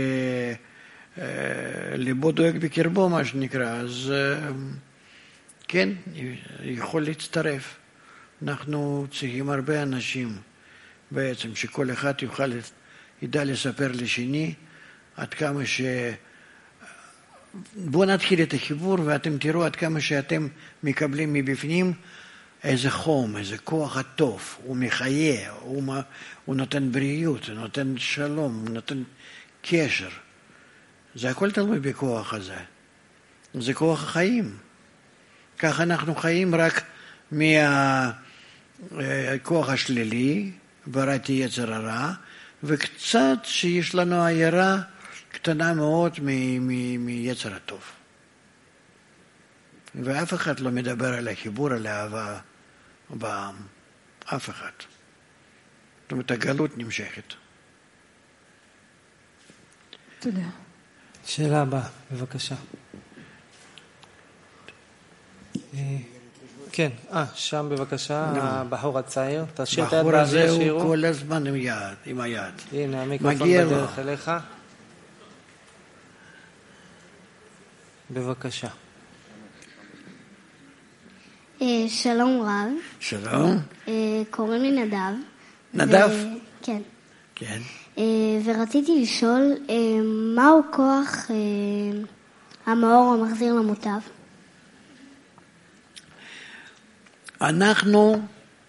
שליבו דואג בקרבו, מה שנקרא, אז כן, יכול להצטרף. אנחנו צריכים הרבה אנשים בעצם, שכל אחד יוכל ידע לספר לשני עד כמה ש... בואו נתחיל את החיבור ואתם תראו עד כמה שאתם מקבלים מבפנים איזה חום, איזה כוח הטוב, הוא מחיה, הוא, הוא נותן בריאות, הוא נותן שלום, הוא נותן קשר. זה הכל תלוי בכוח הזה. זה כוח החיים. כך אנחנו חיים רק מהכוח השלילי, בראתי יצר הרע, וקצת שיש לנו עיירה קטנה מאוד מיצר הטוב. ואף אחד לא מדבר על החיבור, על האהבה בעם. אף אחד. זאת אומרת, הגלות נמשכת. תודה. שאלה הבאה, בבקשה. כן, אה, שם בבקשה, לא. הבחור הצעיר. תשאיר את היד הבחור הזה באוויר הוא שיראו. כל הזמן עם יד, עם היד. הנה, המיקרופון מגיע לו. בדרך אליך. בבקשה. אה, שלום רב. שלום. אה, קוראים לי נדב. נדב? ו... כן. כן. אה, ורציתי לשאול, אה, מהו כוח אה, המאור המחזיר למוטב? אנחנו,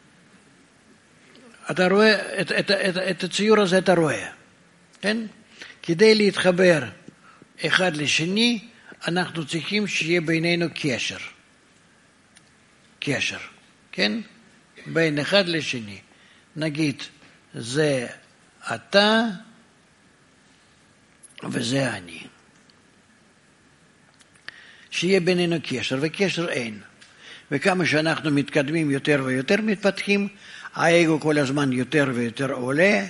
אתה רואה, את, את, את, את הציור הזה אתה רואה, כן? כדי להתחבר אחד לשני, אנחנו צריכים שיהיה בינינו קשר. קשר, כן? בין אחד לשני. נגיד, זה אתה וזה אני. שיהיה בינינו קשר, וקשר אין. וכמה שאנחנו מתקדמים יותר ויותר מתפתחים, האגו כל הזמן יותר ויותר עולה,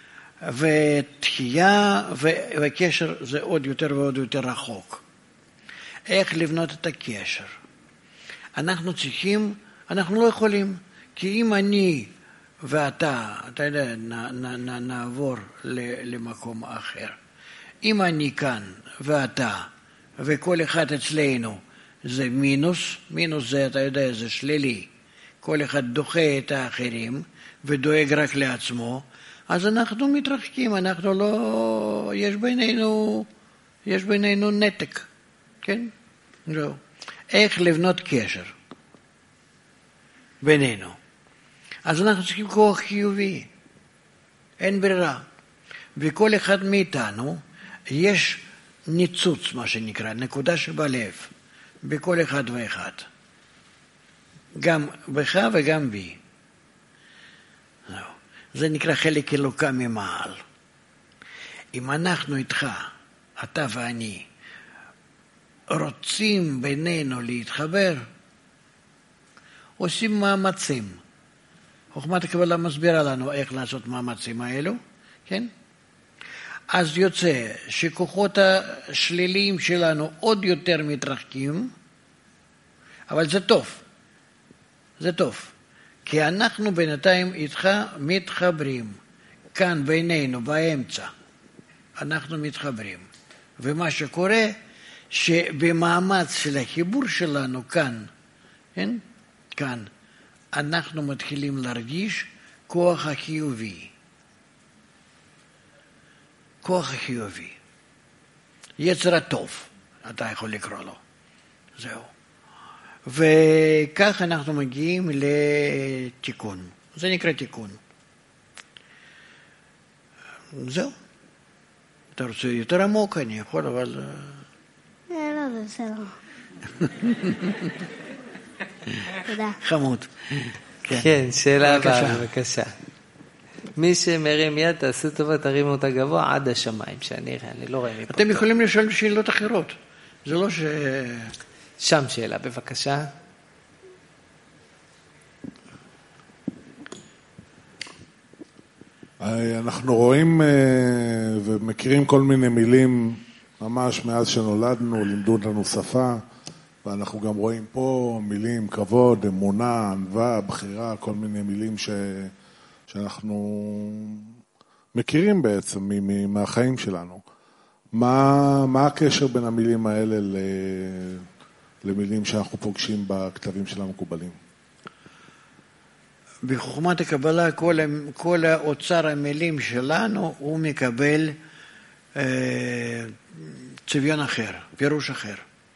ותחייה וקשר זה עוד יותר ועוד יותר רחוק. איך לבנות את הקשר? אנחנו צריכים, אנחנו לא יכולים, כי אם אני ואתה, אתה יודע, נ, נ, נ, נעבור למקום אחר. אם אני כאן ואתה, וכל אחד אצלנו, זה מינוס, מינוס זה, אתה יודע, זה שלילי. כל אחד דוחה את האחרים ודואג רק לעצמו, אז אנחנו מתרחקים, אנחנו לא, יש בינינו, יש בינינו נתק, כן? לא. איך לבנות קשר בינינו? אז אנחנו צריכים כוח חיובי, אין ברירה. וכל אחד מאיתנו יש ניצוץ, מה שנקרא, נקודה שבלב. בכל אחד ואחד. גם בך וגם בי. זה נקרא חלק אלוקה ממעל. אם אנחנו איתך, אתה ואני, רוצים בינינו להתחבר, עושים מאמצים. חוכמת הקבלה מסבירה לנו איך לעשות מאמצים האלו, כן? אז יוצא שכוחות השליליים שלנו עוד יותר מתרחקים, אבל זה טוב, זה טוב, כי אנחנו בינתיים איתך מתחברים, כאן בינינו, באמצע, אנחנו מתחברים, ומה שקורה, שבמאמץ של החיבור שלנו כאן, כן? כאן, אנחנו מתחילים להרגיש כוח החיובי, כוח החיובי, יצר הטוב, אתה יכול לקרוא לו, זהו. וכך אנחנו מגיעים לתיקון, זה נקרא תיקון. זהו. אתה רוצה יותר עמוק, אני יכול, אבל... לא, זה בסדר. תודה. חמוד. כן, שאלה הבאה, בבקשה. מי שמרים יד, תעשו טובה, תרימו אותה גבוה עד השמיים, שאני אראה, אני לא רואה מפה. אתם יכולים לשאול שאלות אחרות. זה לא ש... שם שאלה, בבקשה. אנחנו רואים ומכירים כל מיני מילים ממש מאז שנולדנו, לימדו לנו שפה, ואנחנו גם רואים פה מילים, כבוד, אמונה, ענווה, בחירה, כל מיני מילים ש... שאנחנו מכירים בעצם מהחיים שלנו. מה, מה הקשר בין המילים האלה למילים שאנחנו פוגשים בכתבים של המקובלים? בחוכמת הקבלה, כל, כל האוצר המילים שלנו, הוא מקבל אה, צביון אחר, פירוש אחר.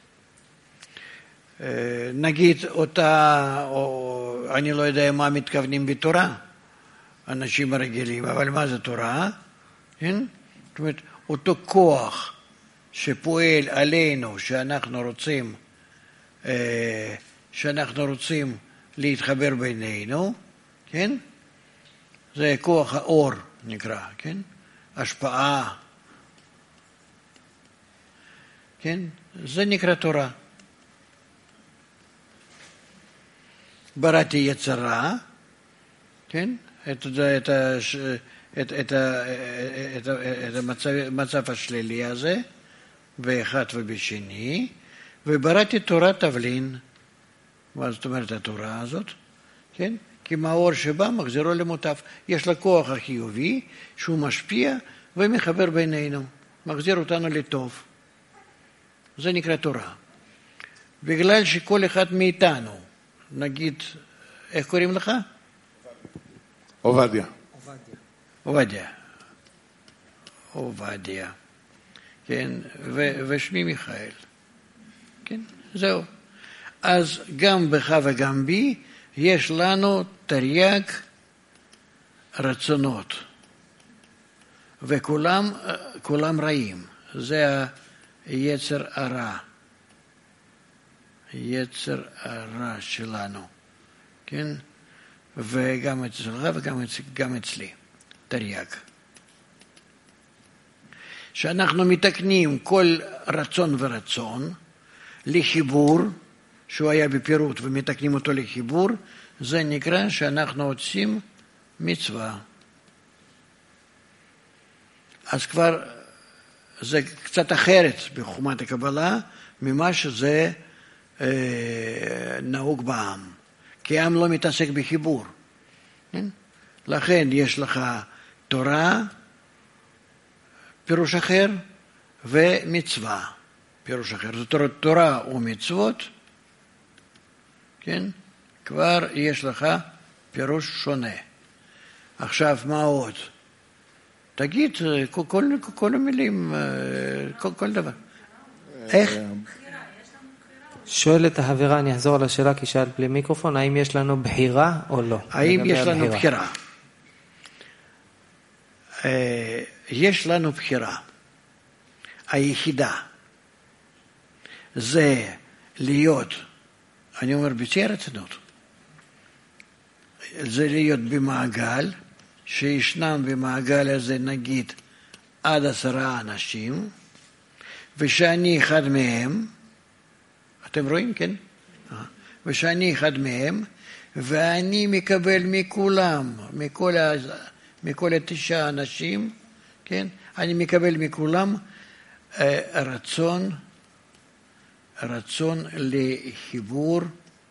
אה, נגיד אותה, או אני לא יודע מה מתכוונים בתורה, אנשים רגילים, אבל מה זה תורה? כן? זאת אומרת, אותו כוח שפועל עלינו, שאנחנו רוצים, אה, שאנחנו רוצים להתחבר בינינו, כן? זה כוח האור נקרא, כן? השפעה, כן? זה נקרא תורה. בראתי יצרה, כן? את, את, את, את, את, את המצב, המצב השלילי הזה, באחד ובשני, ובראתי תורת תבלין, מה זאת אומרת התורה הזאת? כן? כי מאור שבא מחזירו למוטב. יש לה כוח החיובי שהוא משפיע ומחבר בינינו, מחזיר אותנו לטוב. זה נקרא תורה. בגלל שכל אחד מאיתנו, נגיד, איך קוראים לך? עובדיה. עובדיה. עובדיה. כן, ו- ושמי מיכאל. כן, זהו. אז גם בך וגם בי יש לנו תרי"ג רצונות. וכולם כולם רעים. זה היצר הרע. יצר הרע שלנו. כן? וגם אצלך וגם גם אצלי. תרי"ג. שאנחנו מתקנים כל רצון ורצון לחיבור, שהוא היה בפירוט ומתקנים אותו לחיבור, זה נקרא שאנחנו עושים מצווה. אז כבר זה קצת אחרת בחוכמת הקבלה ממה שזה אה, נהוג בעם. כי העם לא מתעסק בחיבור. כן? לכן יש לך תורה, פירוש אחר, ומצווה, פירוש אחר. זאת אומרת, תורה ומצוות, כן? כבר יש לך פירוש שונה. עכשיו, מה עוד? תגיד, כל, כל, כל המילים, כל, כל דבר. איך? שואלת החברה, אני אחזור על השאלה כי שאלת בלי מיקרופון, האם יש לנו בחירה או לא? האם יש לנו בחירה? יש לנו בחירה. היחידה זה להיות, אני אומר בשיא הרצינות, זה להיות במעגל, שישנם במעגל הזה נגיד עד עשרה אנשים, ושאני אחד מהם, אתם רואים, כן? ושאני אחד מהם, ואני מקבל מכולם, מכל, מכל התשעה אנשים, כן? אני מקבל מכולם רצון, רצון לחיבור,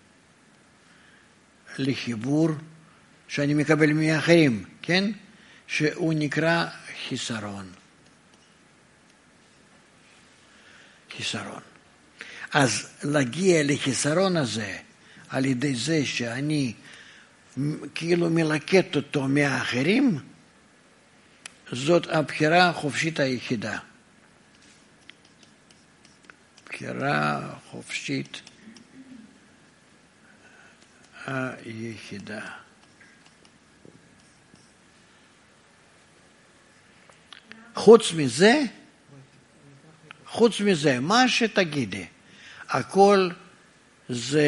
לחיבור, שאני מקבל מאחרים, כן? שהוא נקרא חיסרון. חיסרון. אז להגיע לחיסרון הזה, על ידי זה שאני כאילו מלקט אותו מהאחרים, זאת הבחירה החופשית היחידה. בחירה חופשית היחידה. חוץ מזה, חוץ מזה, מה שתגידי, הכל זה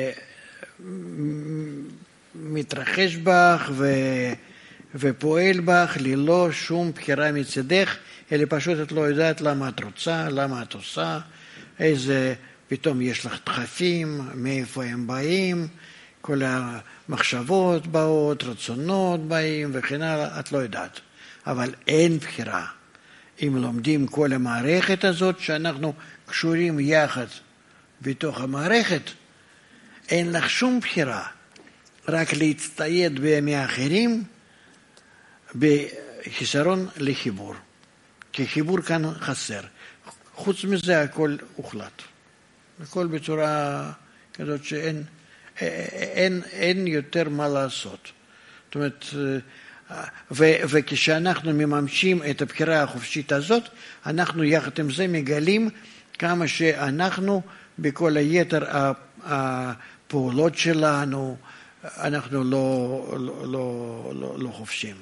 מתרחש בך ו... ופועל בך ללא שום בחירה מצדך, אלא פשוט את לא יודעת למה את רוצה, למה את עושה, איזה, פתאום יש לך דחפים, מאיפה הם באים, כל המחשבות באות, רצונות באים וכן הלאה, את לא יודעת. אבל אין בחירה. אם לומדים כל המערכת הזאת, שאנחנו קשורים יחד בתוך המערכת, אין לך שום בחירה, רק להצטייד בימי אחרים, בחיסרון לחיבור. כי חיבור כאן חסר. חוץ מזה הכל הוחלט. הכל בצורה כזאת שאין אין, אין יותר מה לעשות. זאת אומרת, ו, וכשאנחנו מממשים את הבחירה החופשית הזאת, אנחנו יחד עם זה מגלים כמה שאנחנו בכל היתר הפעולות שלנו, אנחנו לא, לא, לא, לא, לא חופשים.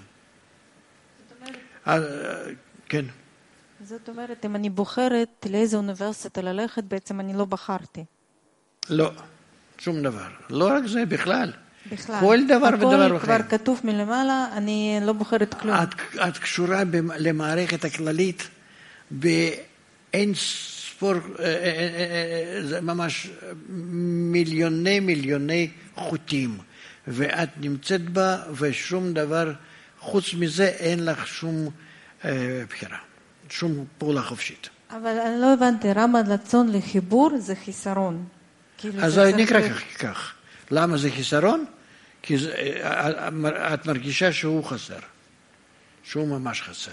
כן. זאת אומרת, אם אני בוחרת לאיזה אוניברסיטה ללכת, בעצם אני לא בחרתי. לא, שום דבר. לא רק זה, בכלל. בכלל. כל דבר ודבר אחר. הכל כבר כתוב מלמעלה, אני לא בוחרת כלום. את, את קשורה למערכת הכללית באין ספור, זה ממש מיליוני מיליוני חוטים, ואת נמצאת בה ושום דבר, חוץ מזה אין לך שום אה, בחירה, שום פעולה חופשית. אבל אני לא הבנתי, רמת רצון לחיבור זה חיסרון. אז זה נקרא כך. למה זה חיסרון? כי את מרגישה שהוא חסר, שהוא ממש חסר.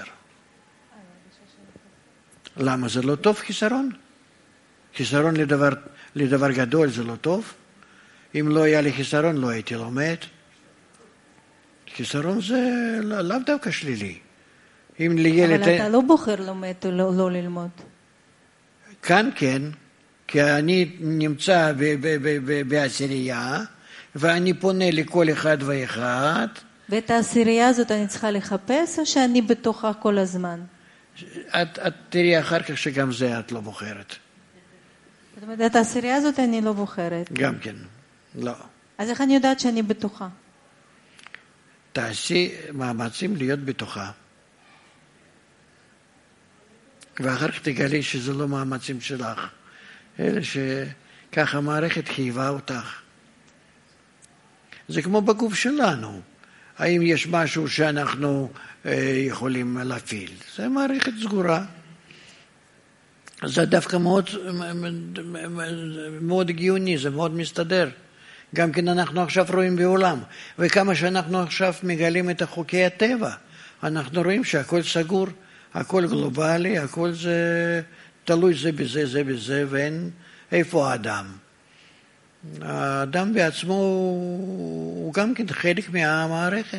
למה זה לא טוב חיסרון? חיסרון לדבר, לדבר גדול זה לא טוב. אם לא היה לי חיסרון לא הייתי לומד. חיסרון זה לאו דווקא שלילי. אם לילד... אבל אתה לא בוחר לומד או לא, לא ללמוד. כאן כן, כי אני נמצא בעשירייה, ואני פונה לכל אחד ואחד. ואת העשירייה הזאת אני צריכה לחפש, או שאני בתוכה כל הזמן? את, את תראי אחר כך שגם זה את לא בוחרת. זאת אומרת, את העשירייה הזאת אני לא בוחרת. גם כן, לא. אז איך אני יודעת שאני בתוכה? תעשי מאמצים להיות בתוכה. ואחר כך תגלי שזה לא מאמצים שלך, אלא שככה המערכת חייבה אותך. זה כמו בגוף שלנו. האם יש משהו שאנחנו אה, יכולים להפעיל? זה מערכת סגורה. זה דווקא מאוד, מאוד הגיוני, זה מאוד מסתדר. גם כן אנחנו עכשיו רואים בעולם, וכמה שאנחנו עכשיו מגלים את חוקי הטבע, אנחנו רואים שהכל סגור, הכל גלובלי, הכל זה תלוי זה בזה, זה בזה, ואין איפה האדם. האדם בעצמו הוא גם כן חלק מהמערכת.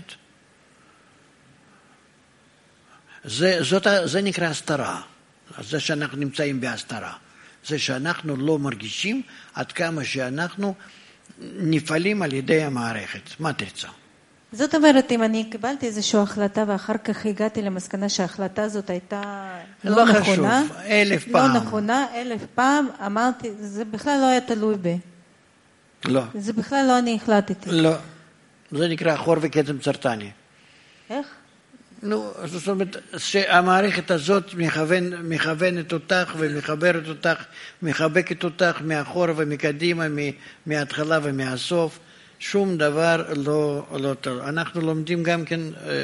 זה, זאת, זה נקרא הסתרה. זה שאנחנו נמצאים בהסתרה. זה שאנחנו לא מרגישים עד כמה שאנחנו נפעלים על ידי המערכת. מטריצה. זאת אומרת, אם אני קיבלתי איזושהי החלטה ואחר כך הגעתי למסקנה שההחלטה הזאת הייתה לא, לא נכונה. חשוב, אלף לא פעם. לא נכונה, אלף פעם, אמרתי, זה בכלל לא היה תלוי בי. לא. זה בכלל לא אני החלטתי. לא. זה נקרא חור וכתם סרטני. איך? נו, זאת אומרת, שהמערכת הזאת מכוון, מכוונת אותך ומחברת אותך, מחבקת אותך מאחור ומקדימה, מההתחלה ומהסוף. שום דבר לא, לא טוב. אנחנו לומדים גם כן,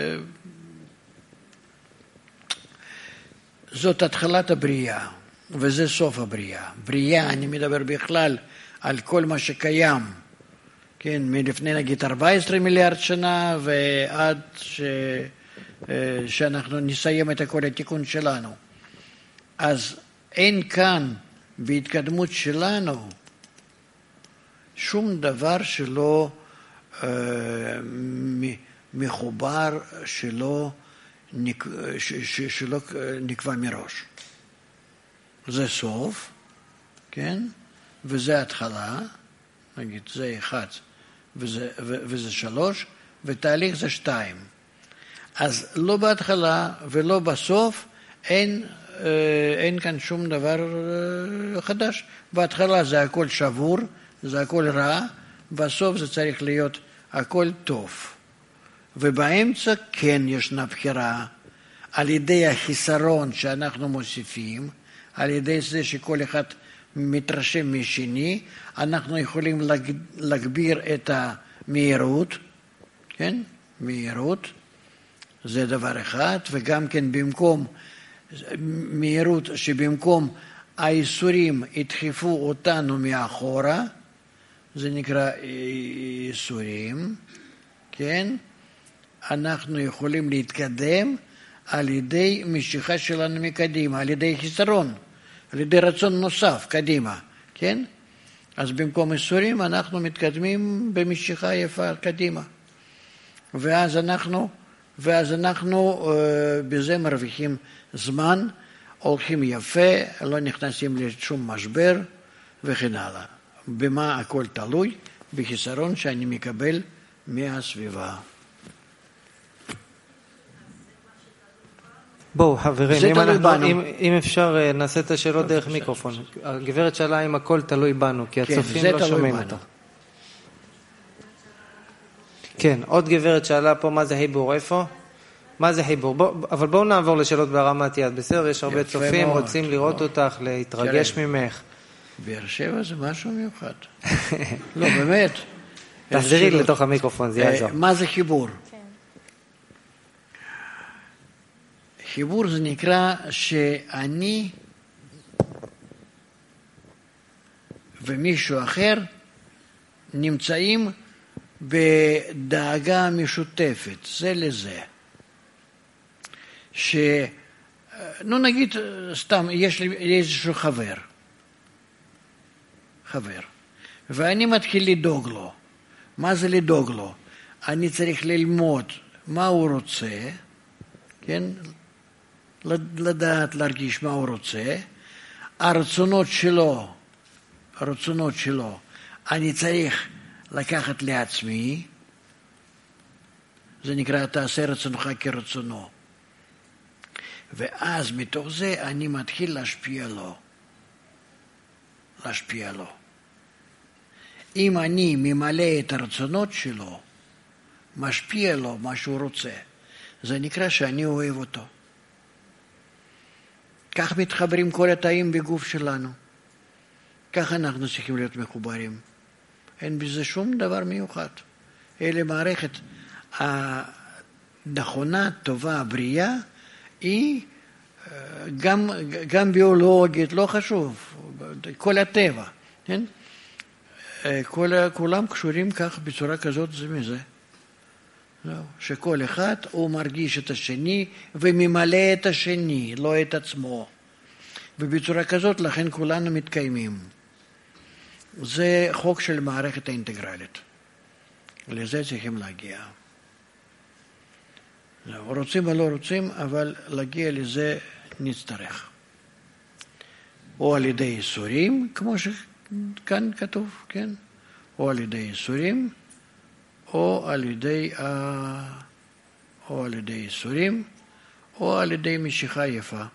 זאת התחלת הבריאה, וזה סוף הבריאה. בריאה, אני מדבר בכלל על כל מה שקיים, כן, מלפני נגיד ארבע עשרה מיליארד שנה, ועד ש... שאנחנו נסיים את כל התיקון שלנו. אז אין כאן בהתקדמות שלנו שום דבר שלא אה, מחובר, שלא, נק, ש, ש, שלא נקבע מראש. זה סוף, כן? וזה התחלה, נגיד זה אחד וזה, ו, וזה שלוש, ותהליך זה שתיים. אז לא בהתחלה ולא בסוף אין, אין כאן שום דבר חדש. בהתחלה זה הכל שבור, זה הכל רע, בסוף זה צריך להיות הכל טוב. ובאמצע כן ישנה בחירה על ידי החיסרון שאנחנו מוסיפים, על ידי זה שכל אחד מתרשם משני, אנחנו יכולים להגביר את המהירות, כן? מהירות. זה דבר אחד, וגם כן במקום מהירות שבמקום האיסורים ידחפו אותנו מאחורה, זה נקרא איסורים, כן? אנחנו יכולים להתקדם על ידי משיכה שלנו מקדימה, על ידי חיסרון, על ידי רצון נוסף קדימה, כן? אז במקום איסורים אנחנו מתקדמים במשיכה יפה קדימה. ואז אנחנו ואז אנחנו בזה מרוויחים זמן, הולכים יפה, לא נכנסים לשום משבר וכן הלאה. במה הכל תלוי? בחיסרון שאני מקבל מהסביבה. בואו חברים, אם, אנחנו, אם, אם אפשר נעשה את השאלות דרך מיקרופון. הגברת שאלה אם הכל תלוי בנו, כי הצופים כן, לא שומעים אותה. כן, עוד גברת שאלה פה מה זה חיבור, איפה? מה זה חיבור? בוא, אבל בואו נעבור לשאלות בהרמת יד, בסדר? יש הרבה צופים, מאוד. רוצים לראות מאוד. אותך, להתרגש שרם. ממך. באר שבע זה משהו מיוחד. לא, באמת. תחזרי לתוך המיקרופון, זה יעזור. מה זה חיבור? כן. חיבור זה נקרא שאני ומישהו אחר נמצאים בדאגה משותפת, זה לזה. ש... נו נגיד, סתם, יש לי איזשהו חבר, חבר, ואני מתחיל לדאוג לו. מה זה לדאוג לו? אני צריך ללמוד מה הוא רוצה, כן? לדעת, להרגיש מה הוא רוצה, הרצונות שלו, הרצונות שלו, אני צריך לקחת לעצמי, זה נקרא תעשה רצונך כרצונו. ואז מתוך זה אני מתחיל להשפיע לו. להשפיע לו. אם אני ממלא את הרצונות שלו, משפיע לו מה שהוא רוצה, זה נקרא שאני אוהב אותו. כך מתחברים כל התאים בגוף שלנו. כך אנחנו צריכים להיות מחוברים. אין בזה שום דבר מיוחד. אלה מערכת הנכונה, טובה, בריאה, היא גם, גם ביולוגית, לא חשוב, כל הטבע, כן? כל, כולם קשורים כך בצורה כזאת זה מזה. שכל אחד הוא מרגיש את השני וממלא את השני, לא את עצמו. ובצורה כזאת לכן כולנו מתקיימים. זה חוק של מערכת האינטגרלית. לזה צריכים להגיע. רוצים או לא רוצים, אבל להגיע לזה נצטרך. או על ידי איסורים, כמו שכאן כתוב, כן? או על ידי איסורים, או על ידי, או על ידי איסורים, או על ידי משיכה יפה.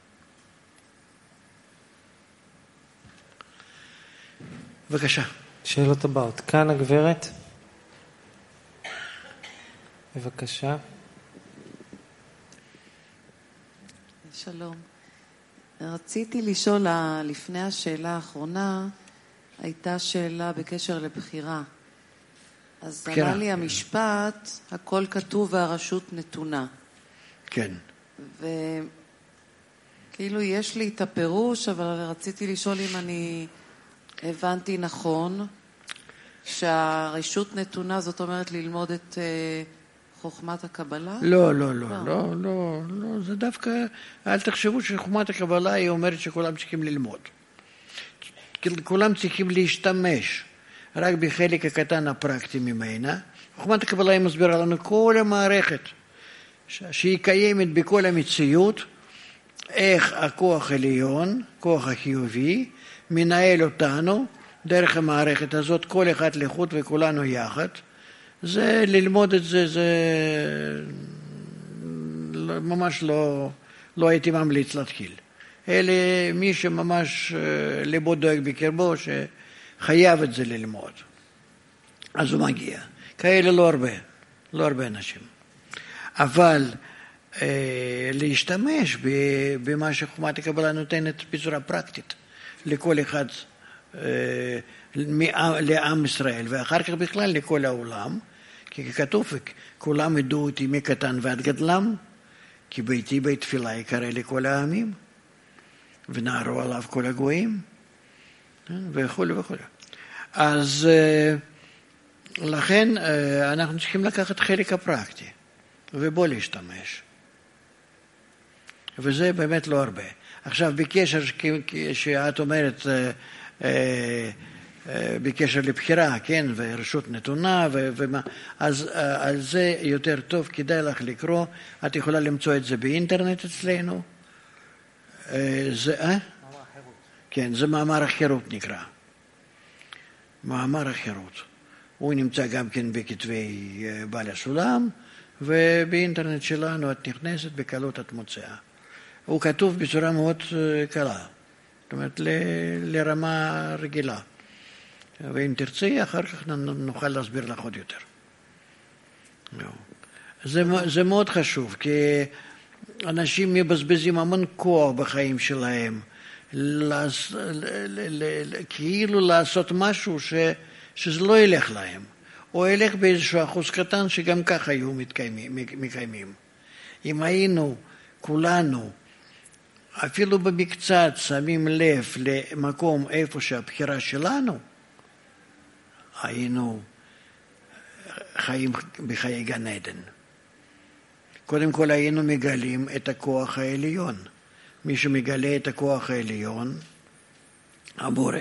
בבקשה. שאלות הבאות. כאן הגברת. בבקשה. שלום. רציתי לשאול, לפני השאלה האחרונה, הייתה שאלה בקשר לבחירה. אז עלה לי המשפט, הכל כתוב והרשות נתונה. כן. וכאילו יש לי את הפירוש, אבל רציתי לשאול אם אני הבנתי נכון, שהרשות נתונה, זאת אומרת ללמוד את חוכמת הקבלה? לא, לא, לא, לא, לא, לא, זה דווקא, אל תחשבו שחוכמת הקבלה היא אומרת שכולם צריכים ללמוד. כולם צריכים להשתמש. רק בחלק הקטן הפרקטי ממנה. חוכמת הקבלה היא מסבירה לנו כל המערכת שהיא קיימת בכל המציאות, איך הכוח העליון, כוח החיובי, מנהל אותנו דרך המערכת הזאת, כל אחד לחוד וכולנו יחד. זה ללמוד את זה, זה ממש לא, לא הייתי ממליץ להתחיל. אלה מי שממש ליבו דואג בקרבו, ש... חייב את זה ללמוד. אז הוא מגיע. כאלה לא הרבה, לא הרבה אנשים. אבל אה, להשתמש במה שחוכמת הקבלה נותנת בצורה פרקטית לכל אחד, אה, לעם ישראל, ואחר כך בכלל לכל העולם, כי כתוב, כולם ידעו אותי מקטן ועד גדלם, כי ביתי בית תפילה יקרא לכל העמים, ונערו עליו כל הגויים, וכו' וכו'. אז לכן אנחנו צריכים לקחת חלק הפרקטי ובוא להשתמש. וזה באמת לא הרבה. עכשיו בקשר שאת אומרת בקשר לבחירה, כן, ורשות נתונה ומה, אז על זה יותר טוב כדאי לך לקרוא. את יכולה למצוא את זה באינטרנט אצלנו. זה אה? כן, זה מאמר החירות נקרא. מאמר החירות. הוא נמצא גם כן בכתבי בעל הסולם, ובאינטרנט שלנו את נכנסת בקלות את מוצאה. הוא כתוב בצורה מאוד קלה, זאת אומרת ל- לרמה רגילה. ואם תרצי, אחר כך נוכל להסביר לך עוד יותר. זה, זה מאוד חשוב, כי אנשים מבזבזים המון כוח בחיים שלהם, לס... כאילו לעשות משהו ש... שזה לא ילך להם, או ילך באיזשהו אחוז קטן שגם ככה היו מתקיימים, מקיימים. אם היינו כולנו אפילו במקצת שמים לב למקום איפה שהבחירה שלנו, היינו חיים בחיי גן עדן. קודם כל היינו מגלים את הכוח העליון. מי שמגלה את הכוח העליון, הבורא,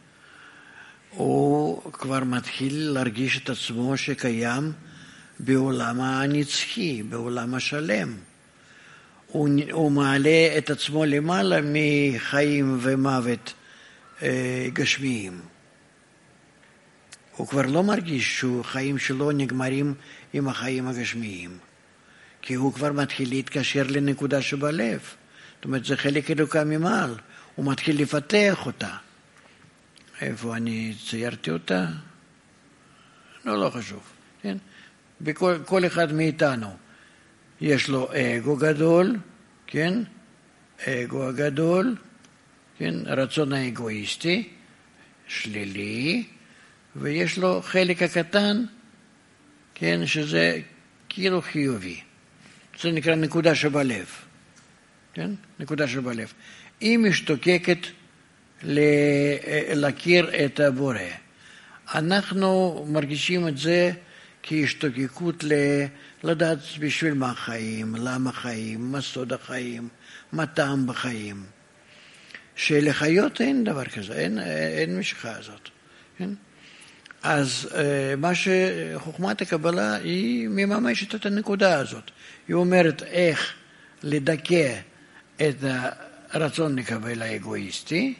הוא כבר מתחיל להרגיש את עצמו שקיים בעולם הנצחי, בעולם השלם. הוא, הוא מעלה את עצמו למעלה מחיים ומוות אה, גשמיים. הוא כבר לא מרגיש שהחיים שלו נגמרים עם החיים הגשמיים, כי הוא כבר מתחיל להתקשר לנקודה שבלב. זאת אומרת, זה חלק אלוקה ממעל, הוא מתחיל לפתח אותה. איפה אני ציירתי אותה? לא, לא חשוב. כן? בכל כל אחד מאיתנו יש לו אגו גדול, כן? אגו הגדול, כן? רצון האגואיסטי, שלילי, ויש לו חלק הקטן, כן? שזה כאילו חיובי. זה נקרא נקודה שבלב. כן? נקודה שבלב. היא משתוקקת להכיר את הבורא. אנחנו מרגישים את זה כהשתוקקות לדעת בשביל מה חיים, למה חיים, מה סוד החיים, מה טעם בחיים. שלחיות אין דבר כזה, אין, אין משכה הזאת. כן? אז מה שחוכמת הקבלה היא מממשת את הנקודה הזאת. היא אומרת איך לדכא את הרצון לקבל האגואיסטי,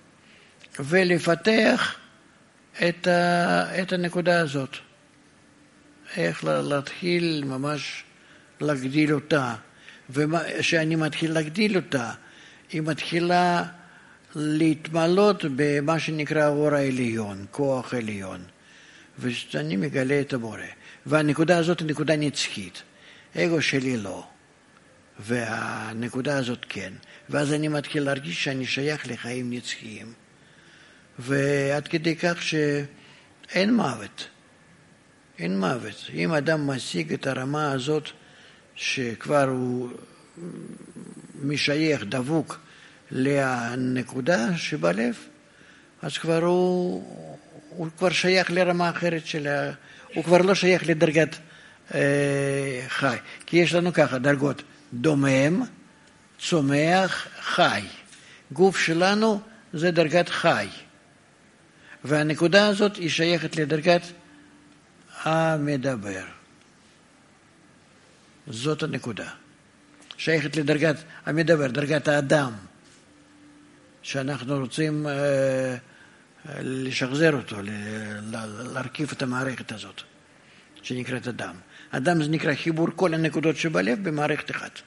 ולפתח את, ה, את הנקודה הזאת. איך להתחיל ממש להגדיל אותה, וכשאני מתחיל להגדיל אותה, היא מתחילה להתמלות במה שנקרא האור העליון, כוח עליון, ואני מגלה את הבורא. והנקודה הזאת היא נקודה נצחית. אגו שלי לא, והנקודה הזאת כן. ואז אני מתחיל להרגיש שאני שייך לחיים נצחיים. ועד כדי כך שאין מוות. אין מוות. אם אדם משיג את הרמה הזאת, שכבר הוא משייך, דבוק לנקודה שבלב, אז כבר הוא, הוא כבר שייך לרמה אחרת של ה... הוא כבר לא שייך לדרגת אה, חי. כי יש לנו ככה דרגות דומם, צומח, חי. גוף שלנו זה דרגת חי. והנקודה הזאת היא שייכת לדרגת המדבר. זאת הנקודה. שייכת לדרגת המדבר, דרגת האדם, שאנחנו רוצים אה, לשחזר אותו, להרכיב את המערכת הזאת, שנקראת אדם. אדם זה נקרא חיבור כל הנקודות שבלב במערכת אחת.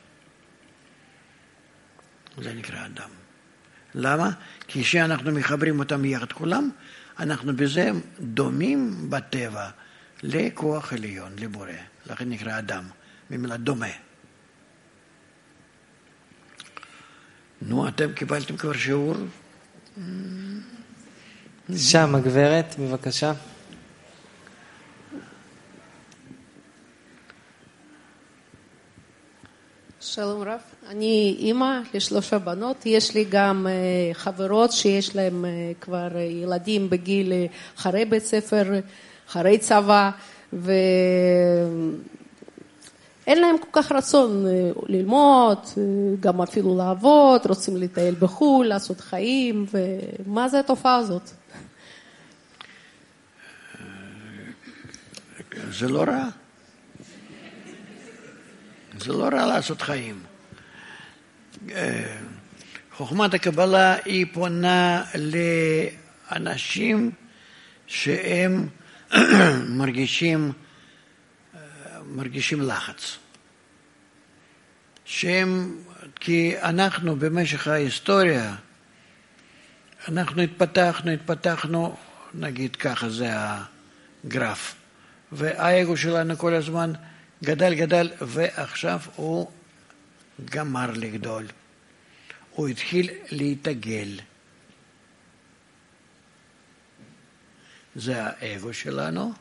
זה נקרא אדם. למה? כי כשאנחנו מחברים אותם יחד כולם, אנחנו בזה דומים בטבע לכוח עליון, לבורא. לכן נקרא אדם, במילה דומה. נו, אתם קיבלתם כבר שיעור? שם, הגברת, בבקשה. שלום רב, אני אימא לשלושה בנות, יש לי גם חברות שיש להם כבר ילדים בגיל אחרי בית ספר, אחרי צבא, ואין להם כל כך רצון ללמוד, גם אפילו לעבוד, רוצים לטייל בחו"ל, לעשות חיים, ומה זה התופעה הזאת? זה לא רע. זה לא רע לעשות חיים. חוכמת הקבלה היא פונה לאנשים שהם מרגישים, מרגישים לחץ. שהם, כי אנחנו במשך ההיסטוריה, אנחנו התפתחנו, התפתחנו, נגיד ככה זה הגרף. והאגו שלנו כל הזמן גדל גדל, ועכשיו הוא גמר לגדול. הוא התחיל להתעגל. זה האגו שלנו,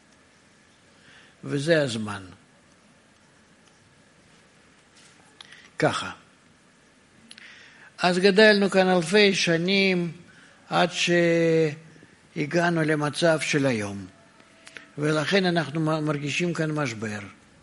וזה הזמן. ככה. אז גדלנו כאן אלפי שנים עד שהגענו למצב של היום. ולכן אנחנו מרגישים כאן משבר.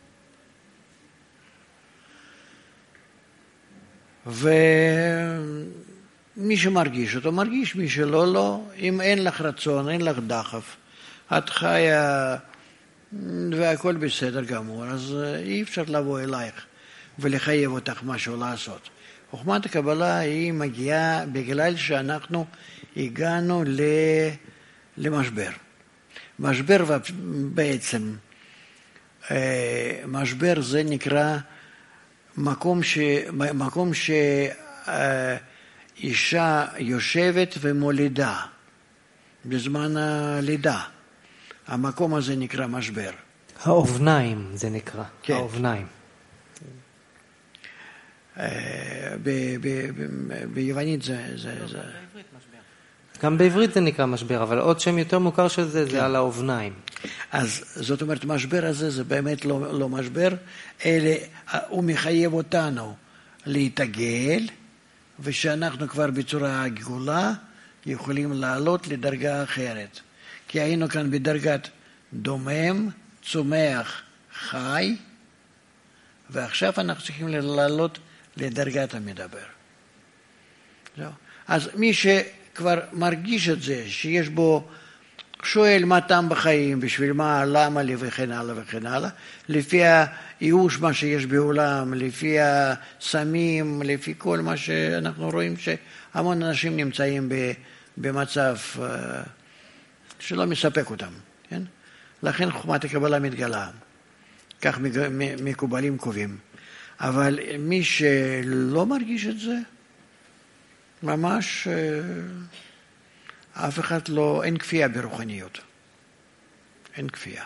ומי שמרגיש אותו מרגיש, מי שלא, לא. אם אין לך רצון, אין לך דחף, את חיה והכל בסדר גמור, אז אי אפשר לבוא אלייך ולחייב אותך משהו לעשות. חוכמת הקבלה היא מגיעה בגלל שאנחנו הגענו למשבר. משבר בעצם, משבר זה נקרא מקום ש, מקום שאישה יושבת ומולידה בזמן הלידה. המקום הזה נקרא משבר. האובניים זה נקרא, כן. האובניים. ביוונית זה... זה... גם בעברית זה נקרא משבר, אבל עוד שם יותר מוכר של זה, זה על האובניים. אז זאת אומרת, משבר הזה זה באמת לא, לא משבר, אלא הוא מחייב אותנו להתעגל, ושאנחנו כבר בצורה גאולה יכולים לעלות לדרגה אחרת. כי היינו כאן בדרגת דומם, צומח, חי, ועכשיו אנחנו צריכים לעלות לדרגת המדבר. זהו. אז מי שכבר מרגיש את זה, שיש בו, שואל מה טעם בחיים, בשביל מה, למה לי וכן הלאה וכן הלאה, לפי הייאוש מה שיש בעולם, לפי הסמים, לפי כל מה שאנחנו רואים שהמון אנשים נמצאים במצב שלא מספק אותם. כן? לכן חוכמת הקבלה מתגלה. כך מקובלים קובעים. אבל מי שלא מרגיש את זה, ממש אף אחד לא, אין כפייה ברוחניות. אין כפייה.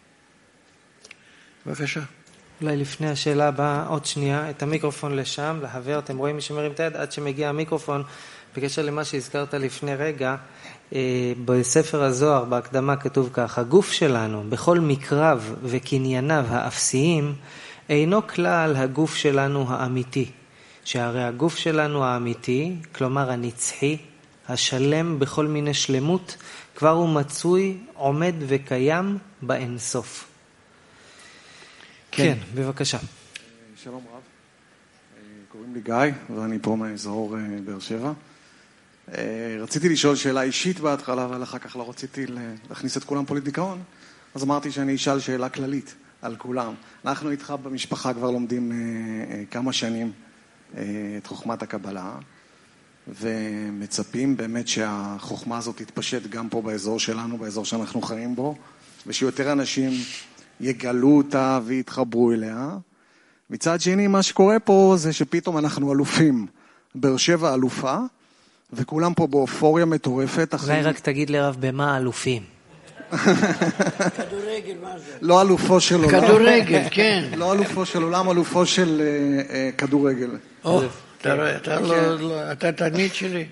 בבקשה. אולי לפני השאלה הבאה, עוד שנייה, את המיקרופון לשם, להעביר, אתם רואים מי שמרים את היד, עד שמגיע המיקרופון, בקשר למה שהזכרת לפני רגע, בספר הזוהר, בהקדמה כתוב כך, הגוף שלנו, בכל מקרב וקנייניו האפסיים, אינו כלל הגוף שלנו האמיתי, שהרי הגוף שלנו האמיתי, כלומר הנצחי, השלם בכל מיני שלמות, כבר הוא מצוי, עומד וקיים באינסוף. כן, כן בבקשה. שלום רב, קוראים לי גיא, ואני פה מאזור באר שבע. רציתי לשאול שאלה אישית בהתחלה, אבל אחר כך לא רציתי להכניס את כולם פה לדיכאון, אז אמרתי שאני אשאל שאלה כללית על כולם. אנחנו איתך במשפחה כבר לומדים כמה שנים את חוכמת הקבלה, ומצפים באמת שהחוכמה הזאת תתפשט גם פה באזור שלנו, באזור שאנחנו חיים בו, ושיותר אנשים יגלו אותה ויתחברו אליה. מצד שני, מה שקורה פה זה שפתאום אנחנו אלופים. באר שבע אלופה, וכולם פה באופוריה מטורפת. אולי רק תגיד לרב במה אלופים. כדורגל, מה זה? לא אלופו של עולם. כדורגל, כן. לא אלופו של עולם, אלופו של כדורגל. או, אתה תלמיד שלי.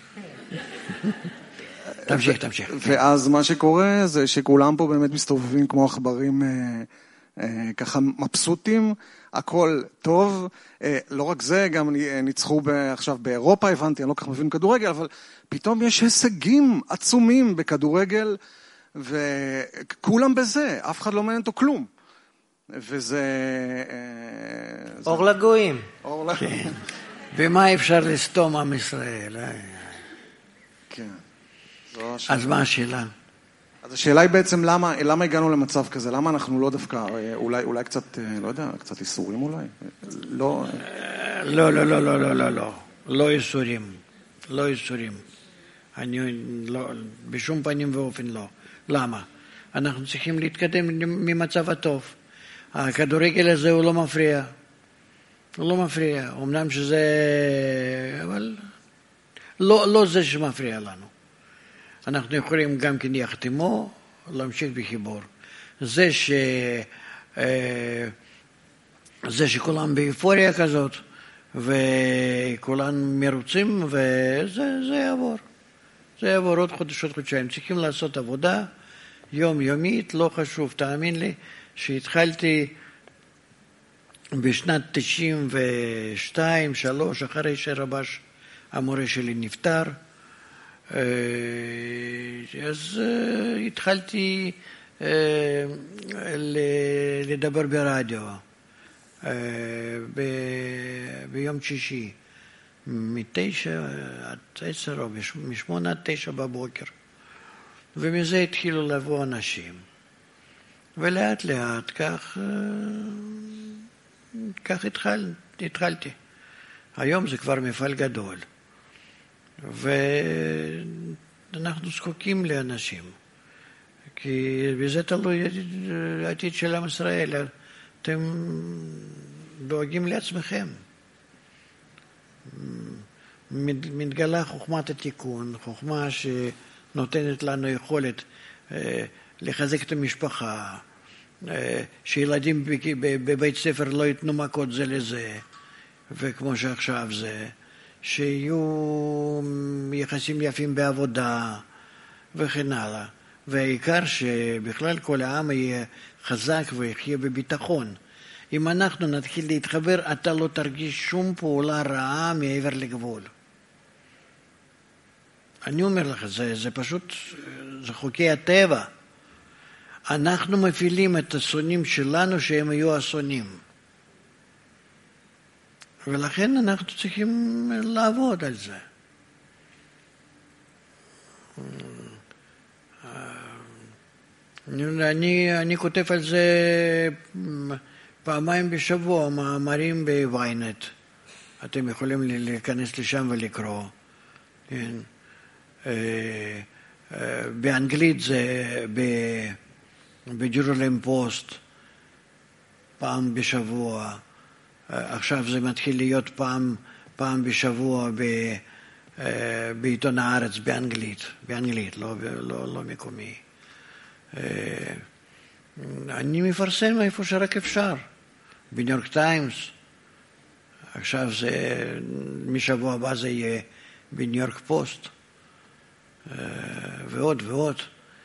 תמשיך, תמשיך. ואז מה שקורה זה שכולם פה באמת מסתובבים כמו עכברים ככה מבסוטים, הכל טוב. לא רק זה, גם ניצחו עכשיו באירופה, הבנתי, אני לא כך מבין כדורגל, אבל פתאום יש הישגים עצומים בכדורגל, וכולם בזה, אף אחד לא מעניין אותו כלום. וזה... אור לגויים. אור לגויים. ומה אפשר לסתום עם ישראל? כן. אז מה השאלה? אז השאלה היא בעצם למה, למה הגענו למצב כזה? למה אנחנו לא דווקא, אולי, אולי קצת, לא יודע, קצת איסורים אולי? לא... לא, לא, לא, לא, לא, לא, לא. לא איסורים. לא איסורים. אני לא, בשום פנים ואופן לא. למה? אנחנו צריכים להתקדם ממצב הטוב. הכדורגל הזה הוא לא מפריע. הוא לא מפריע. אמנם שזה... אבל... לא, לא זה שמפריע לנו. אנחנו יכולים גם כן יחד עמו להמשיך בחיבור. זה ש... זה שכולם באופוריה כזאת, וכולם מרוצים, וזה זה יעבור. זה יעבור עוד חודש, עוד חודשיים. צריכים לעשות עבודה יומיומית, לא חשוב. תאמין לי שהתחלתי בשנת תשעים ושתיים, שלוש, אחרי שרבש המורה שלי נפטר, אז התחלתי לדבר ברדיו ביום שישי, מתשע עד עשר או משמונה עד תשע בבוקר, ומזה התחילו לבוא אנשים, ולאט לאט כך, כך התחל, התחלתי. היום זה כבר מפעל גדול, ואנחנו זקוקים לאנשים, כי בזה תלוי העתיד של עם ישראל. אתם דואגים לעצמכם. מתגלה חוכמת התיקון, חוכמה שנותנת לנו יכולת לחזק את המשפחה, שילדים בבית ספר לא ייתנו מכות זה לזה, וכמו שעכשיו זה, שיהיו יחסים יפים בעבודה וכן הלאה. והעיקר שבכלל כל העם יהיה חזק ויחיה בביטחון. אם אנחנו נתחיל להתחבר, אתה לא תרגיש שום פעולה רעה מעבר לגבול. אני אומר לך, זה, זה פשוט, זה חוקי הטבע. אנחנו מפעילים את השונאים שלנו שהם יהיו השונאים. ולכן אנחנו צריכים לעבוד על זה. אני, אני כותב על זה פעמיים בשבוע, מאמרים בוויינט. אתם יכולים להיכנס לשם ולקרוא. כן. באנגלית זה בג'רוזלם פוסט, פעם בשבוע. עכשיו זה מתחיל להיות פעם, פעם בשבוע ב, בעיתון הארץ באנגלית, באנגלית, לא, לא, לא מקומי. אני מפרסם איפה שרק אפשר, בניו יורק טיימס. עכשיו זה, משבוע הבא זה יהיה בניו יורק פוסט, ועוד ועוד.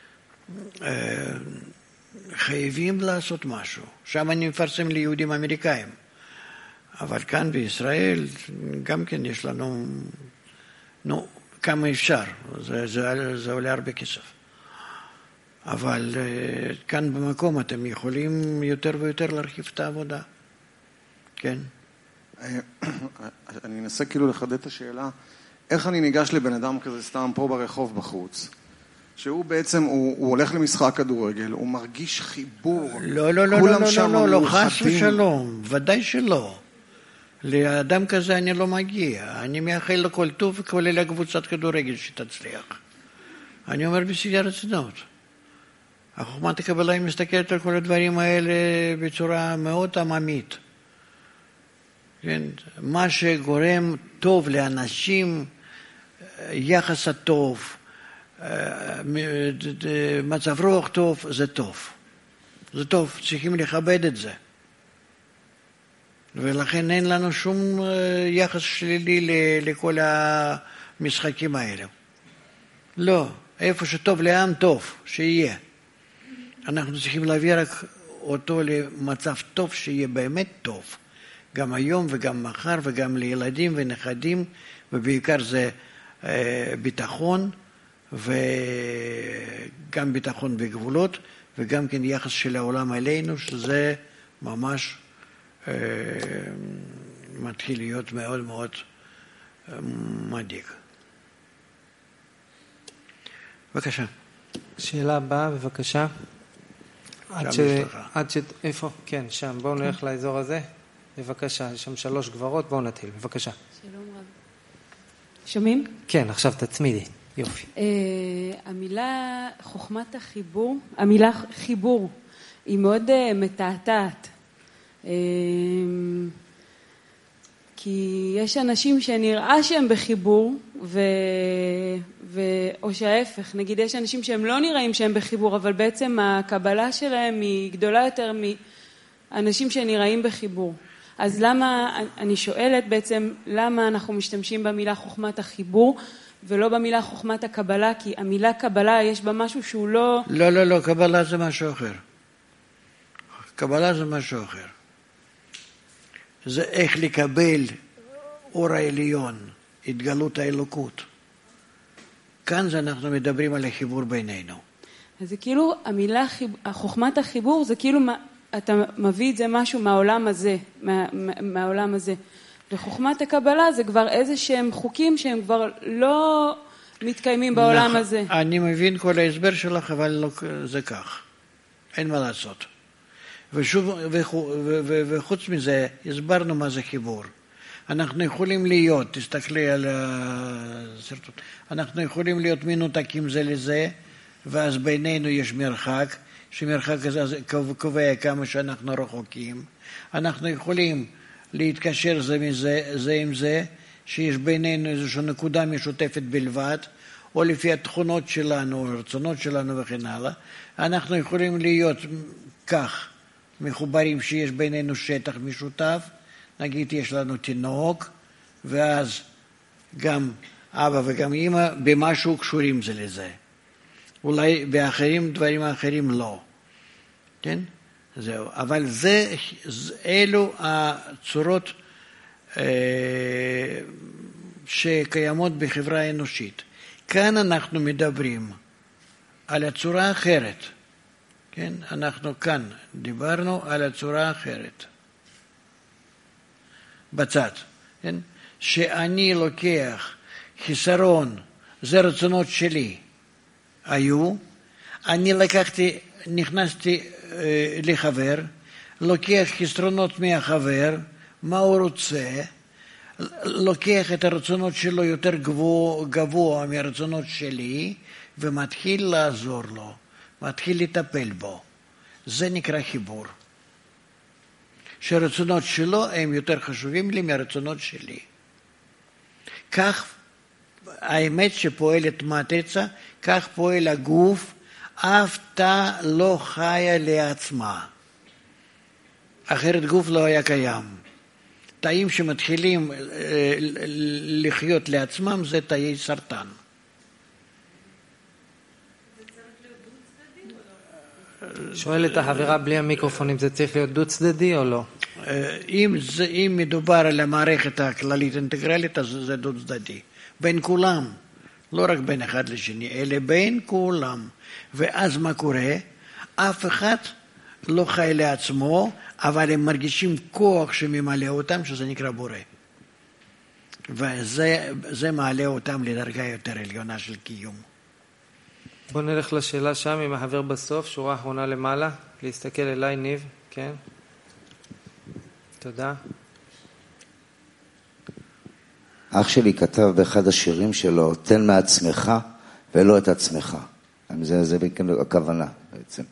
חייבים לעשות משהו. שם אני מפרסם ליהודים אמריקאים. אבל כאן בישראל גם כן יש לנו, נו, כמה אפשר. זה, זה, זה עולה הרבה כסף. אבל כאן במקום אתם יכולים יותר ויותר להרחיב את העבודה. כן. אני אנסה כאילו לחדד את השאלה, איך אני ניגש לבן אדם כזה סתם פה ברחוב בחוץ, שהוא בעצם, הוא, הוא הולך למשחק כדורגל, הוא מרגיש חיבור. לא, לא, לא, לא, לא, לא, לא, חס ושלום, ודאי שלא. לאדם כזה אני לא מגיע. אני מאחל לו כל טוב, כולל הקבוצת כדורגל שתצליח. אני אומר בשיא הרצינות. החוכמת הקבלה היא מסתכלת על כל הדברים האלה בצורה מאוד עממית. כן? מה שגורם טוב לאנשים, יחס הטוב, מצב רוח טוב, זה טוב. זה טוב, צריכים לכבד את זה. ולכן אין לנו שום יחס שלילי לכל המשחקים האלה. לא, איפה שטוב לעם טוב, שיהיה. אנחנו צריכים להביא רק אותו למצב טוב, שיהיה באמת טוב. גם היום וגם מחר וגם לילדים ונכדים, ובעיקר זה אה, ביטחון, וגם ביטחון בגבולות, וגם כן יחס של העולם אלינו, שזה ממש אה, מתחיל להיות מאוד מאוד אה, מדאיג. בבקשה. שאלה הבאה, בבקשה. עד ש... עד ש... איפה? כן, שם. בואו נלך לאזור הזה. בבקשה, יש שם שלוש גברות, בואו נתחיל. בבקשה. שלום רב. שומעים? כן, עכשיו תצמידי. יופי. Uh, המילה חוכמת החיבור, המילה חיבור, היא מאוד uh, מתעתעת. Uh, כי יש אנשים שנראה שהם בחיבור, ו... ו... או שההפך, נגיד יש אנשים שהם לא נראים שהם בחיבור, אבל בעצם הקבלה שלהם היא גדולה יותר מאנשים שנראים בחיבור. אז למה, אני שואלת בעצם, למה אנחנו משתמשים במילה חוכמת החיבור, ולא במילה חוכמת הקבלה, כי המילה קבלה יש בה משהו שהוא לא... לא, לא, לא, קבלה זה משהו אחר. קבלה זה משהו אחר. זה איך לקבל אור העליון התגלות האלוקות. כאן זה אנחנו מדברים על החיבור בינינו. אז זה כאילו, המילה, חוכמת החיבור, זה כאילו, אתה מביא את זה משהו מהעולם הזה, מה, מהעולם הזה. וחוכמת הקבלה זה כבר איזה שהם חוקים שהם כבר לא מתקיימים בעולם הזה. אני מבין כל ההסבר שלך, אבל לא, זה כך. אין מה לעשות. ושוב, וחוץ מזה, הסברנו מה זה חיבור. אנחנו יכולים להיות, תסתכלי על הסרטון, אנחנו יכולים להיות מנותקים זה לזה, ואז בינינו יש מרחק, שמרחק הזה קובע כמה שאנחנו רחוקים. אנחנו יכולים להתקשר זה, מזה, זה עם זה, שיש בינינו איזושהי נקודה משותפת בלבד, או לפי התכונות שלנו, הרצונות שלנו וכן הלאה. אנחנו יכולים להיות כך מחוברים שיש בינינו שטח משותף, נגיד יש לנו תינוק, ואז גם אבא וגם אמא במשהו קשורים זה לזה. אולי באחרים, דברים האחרים לא. כן? זהו. אבל זה, אלו הצורות אה, שקיימות בחברה האנושית. כאן אנחנו מדברים על הצורה האחרת. כן? אנחנו כאן דיברנו על הצורה האחרת. בצד. כן? שאני לוקח חיסרון, זה רצונות שלי. היו, אני לקחתי, נכנסתי אה, לחבר, לוקח חסרונות מהחבר, מה הוא רוצה, לוקח את הרצונות שלו יותר גבוה, גבוה מהרצונות שלי, ומתחיל לעזור לו, מתחיל לטפל בו. זה נקרא חיבור. שהרצונות שלו הם יותר חשובים לי מהרצונות שלי. כך האמת שפועלת מטריצה, כך פועל הגוף, אף תא לא חיה לעצמה. אחרת גוף לא היה קיים. תאים שמתחילים לחיות לעצמם זה תאי סרטן. שואלת החברה בלי המיקרופון אם זה צריך להיות דו צדדי או לא. אם, זה, אם מדובר על המערכת הכללית אינטגרלית אז זה דו צדדי. בין כולם, לא רק בין אחד לשני, אלא בין כולם. ואז מה קורה? אף אחד לא חי לעצמו, אבל הם מרגישים כוח שממלא אותם, שזה נקרא בורא. וזה זה מעלה אותם לדרגה יותר עליונה של קיום. בוא נלך לשאלה שם עם החבר בסוף, שורה האחרונה למעלה, להסתכל אליי ניב, כן? תודה. אח שלי כתב באחד השירים שלו, תן מעצמך ולא את עצמך. זה, זה הכוונה בעצם.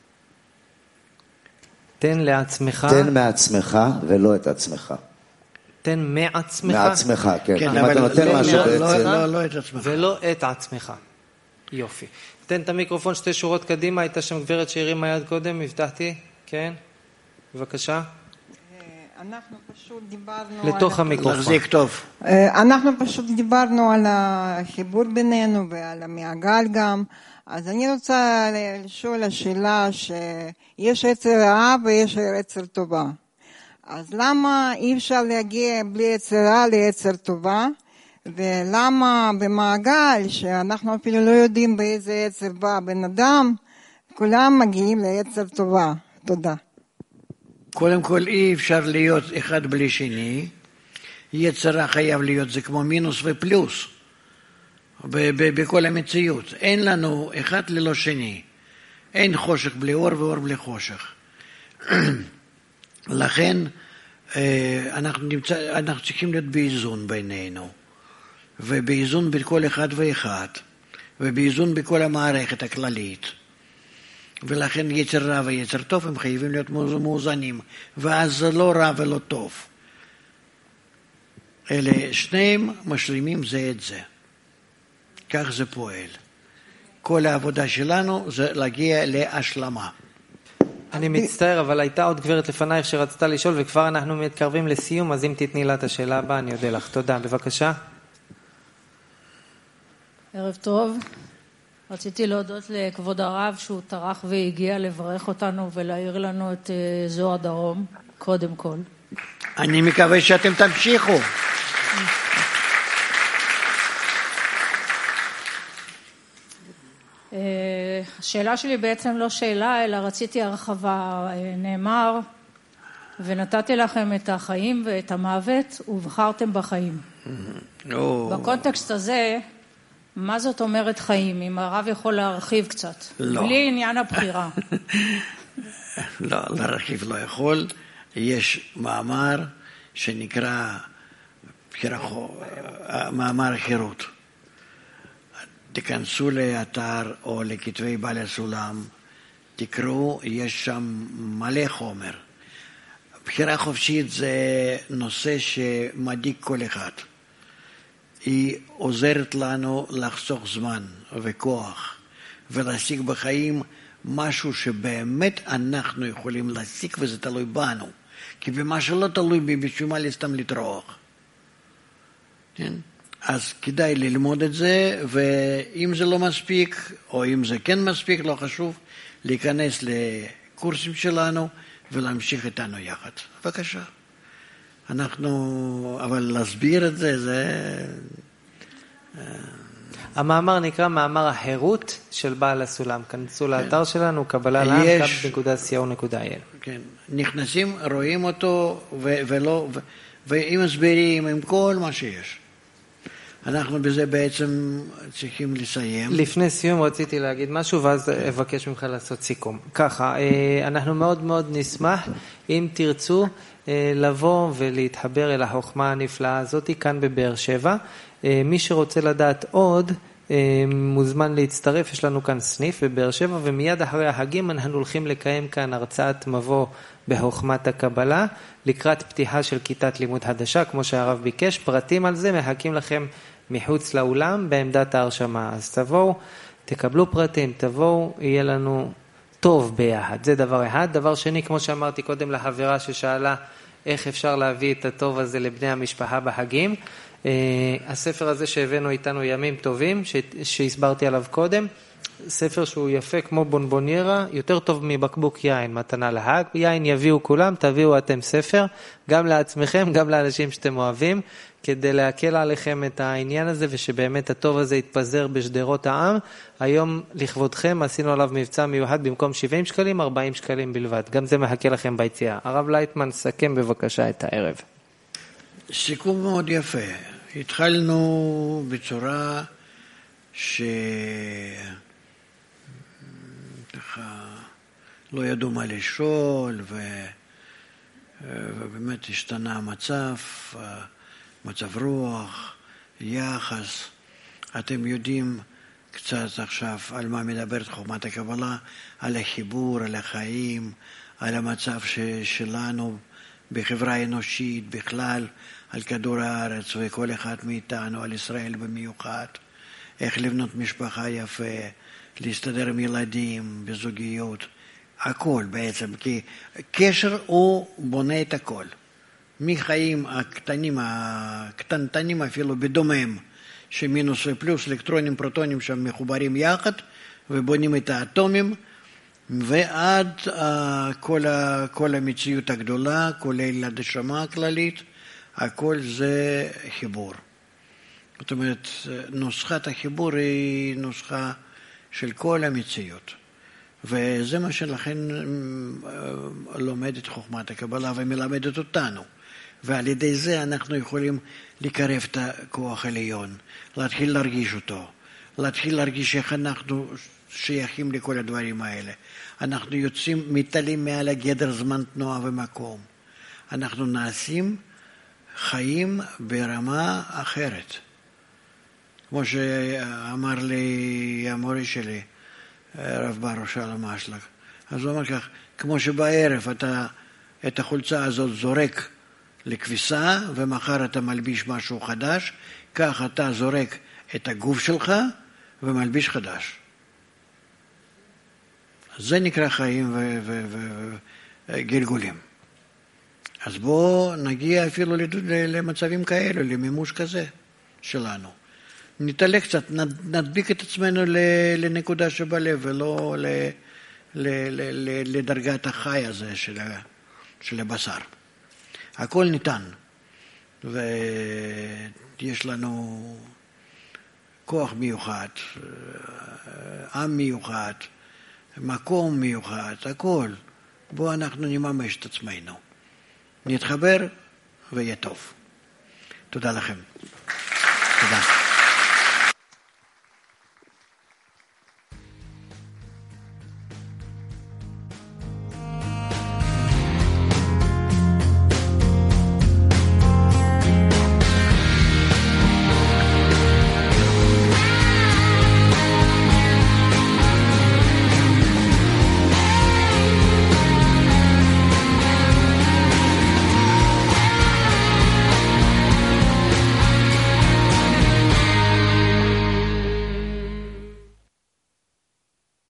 תן לעצמך. תן מעצמך ולא את עצמך. תן מעצמך. מעצמך, כן. כן, אם אבל אתה נותן לא, משהו לא, בעצם. לא, לא, לא את עצמך. ולא את עצמך. יופי. תן את המיקרופון שתי שורות קדימה, הייתה שם גברת שהרימה יד קודם, הבטחתי, כן? בבקשה. אנחנו פשוט דיברנו לתוך המיקרופון. להחזיק טוב. אנחנו פשוט דיברנו על החיבור בינינו ועל המעגל גם. אז אני רוצה לשאול השאלה שיש יצר רע ויש יצר טובה. אז למה אי אפשר להגיע בלי יצר רע ליצר טובה? ולמה במעגל שאנחנו אפילו לא יודעים באיזה יצר בא בן אדם, כולם מגיעים ליצר טובה? תודה. קודם כל אי אפשר להיות אחד בלי שני. יצרה חייב להיות, זה כמו מינוס ופלוס בכל המציאות. אין לנו אחד ללא שני. אין חושך בלי אור ואור בלי חושך. לכן אנחנו, נמצא, אנחנו צריכים להיות באיזון בינינו. ובאיזון בכל אחד ואחד. ובאיזון בכל המערכת הכללית. ולכן יצר רע ויצר טוב הם חייבים להיות מאוזנים, ואז זה לא רע ולא טוב. אלה שניהם משלימים זה את זה. כך זה פועל. כל העבודה שלנו זה להגיע להשלמה. אני מצטער, אבל הייתה עוד גברת לפנייך שרצתה לשאול, וכבר אנחנו מתקרבים לסיום, אז אם תתני לה את השאלה הבאה, אני יודע לך. תודה, בבקשה. ערב טוב. רציתי להודות לכבוד הרב שהוא טרח והגיע לברך אותנו ולהעיר לנו את זוהר דרום, קודם כל. אני מקווה שאתם תמשיכו. השאלה שלי בעצם לא שאלה, אלא רציתי הרחבה. נאמר, ונתתי לכם את החיים ואת המוות, ובחרתם בחיים. בקונטקסט הזה, מה זאת אומרת חיים? אם הרב יכול להרחיב קצת. לא. בלי עניין הבחירה. לא, להרחיב לא יכול. יש מאמר שנקרא מאמר חירות. תיכנסו לאתר או לכתבי בעל הסולם, תקראו, יש שם מלא חומר. בחירה חופשית זה נושא שמדאיג כל אחד. היא עוזרת לנו לחסוך זמן וכוח ולהשיג בחיים משהו שבאמת אנחנו יכולים להשיג, וזה תלוי בנו. כי במה שלא תלוי בי, בשביל מה לי סתם לטרוח. כן? אז כדאי ללמוד את זה, ואם זה לא מספיק, או אם זה כן מספיק, לא חשוב, להיכנס לקורסים שלנו ולהמשיך איתנו יחד. בבקשה. אנחנו, אבל להסביר את זה, זה... המאמר נקרא מאמר החירות של בעל הסולם. כנסו לאתר שלנו, קבלה לעם, קאפ נקודה סי או נקודה איי אל. כן, נכנסים, רואים אותו, ולא, ועם הסברים, עם כל מה שיש. אנחנו בזה בעצם צריכים לסיים. לפני סיום רציתי להגיד משהו, ואז אבקש ממך לעשות סיכום. ככה, אנחנו מאוד מאוד נשמח, אם תרצו, לבוא ולהתחבר אל החוכמה הנפלאה הזאת כאן בבאר שבע. מי שרוצה לדעת עוד, מוזמן להצטרף, יש לנו כאן סניף בבאר שבע, ומיד אחרי החגים אנחנו הולכים לקיים כאן הרצאת מבוא בחוכמת הקבלה, לקראת פתיחה של כיתת לימוד חדשה, כמו שהרב ביקש. פרטים על זה מחכים לכם מחוץ לאולם בעמדת ההרשמה. אז תבואו, תקבלו פרטים, תבואו, יהיה לנו טוב ביחד. זה דבר אחד. דבר שני, כמו שאמרתי קודם לחברה ששאלה איך אפשר להביא את הטוב הזה לבני המשפחה בחגים, הספר הזה שהבאנו איתנו ימים טובים, שהסברתי עליו קודם, ספר שהוא יפה כמו בונבוניירה, יותר טוב מבקבוק יין, מתנה להג. יין יביאו כולם, תביאו אתם ספר, גם לעצמכם, גם לאנשים שאתם אוהבים, כדי להקל עליכם את העניין הזה, ושבאמת הטוב הזה יתפזר בשדרות העם. היום לכבודכם עשינו עליו מבצע מיוחד, במקום שבעים שקלים, ארבעים שקלים בלבד. גם זה מחכה לכם ביציאה. הרב לייטמן, סכם בבקשה את הערב. סיכום מאוד יפה. התחלנו בצורה ש... לא ידעו מה לשאול, ו... ובאמת השתנה המצב, מצב רוח, יחס. אתם יודעים קצת עכשיו על מה מדברת חוכמת הקבלה, על החיבור, על החיים, על המצב ש... שלנו בחברה האנושית בכלל, על כדור הארץ וכל אחד מאיתנו, על ישראל במיוחד, איך לבנות משפחה יפה, להסתדר עם ילדים, בזוגיות, הכל בעצם, כי קשר הוא בונה את הכל. מחיים הקטנים, הקטנטנים אפילו בדומם, שמינוס ופלוס, אלקטרונים, פרוטונים שם מחוברים יחד, ובונים את האטומים, ועד כל, כל המציאות הגדולה, כולל הדשמה הכללית, הכל זה חיבור. זאת אומרת, נוסחת החיבור היא נוסחה של כל המציאות. וזה מה שלכן לומדת חוכמת הקבלה ומלמדת אותנו. ועל ידי זה אנחנו יכולים לקרב את הכוח העליון, להתחיל להרגיש אותו, להתחיל להרגיש איך אנחנו שייכים לכל הדברים האלה. אנחנו יוצאים, מתעלים מעל הגדר זמן תנועה ומקום. אנחנו נעשים חיים ברמה אחרת. כמו שאמר לי המורה שלי, רב ברו שלום אשלג. אז הוא אומר כך, כמו שבערב אתה את החולצה הזאת זורק לכביסה, ומחר אתה מלביש משהו חדש, כך אתה זורק את הגוף שלך ומלביש חדש. זה נקרא חיים וגלגולים. אז בואו נגיע אפילו למצבים כאלו, למימוש כזה שלנו. נתעלה קצת, נדביק את עצמנו לנקודה שבלב, ולא לדרגת החי הזה של הבשר. הכל ניתן, ויש לנו כוח מיוחד, עם מיוחד, מקום מיוחד, הכל. בואו אנחנו נממש את עצמנו. נתחבר ויהיה טוב. תודה לכם. תודה.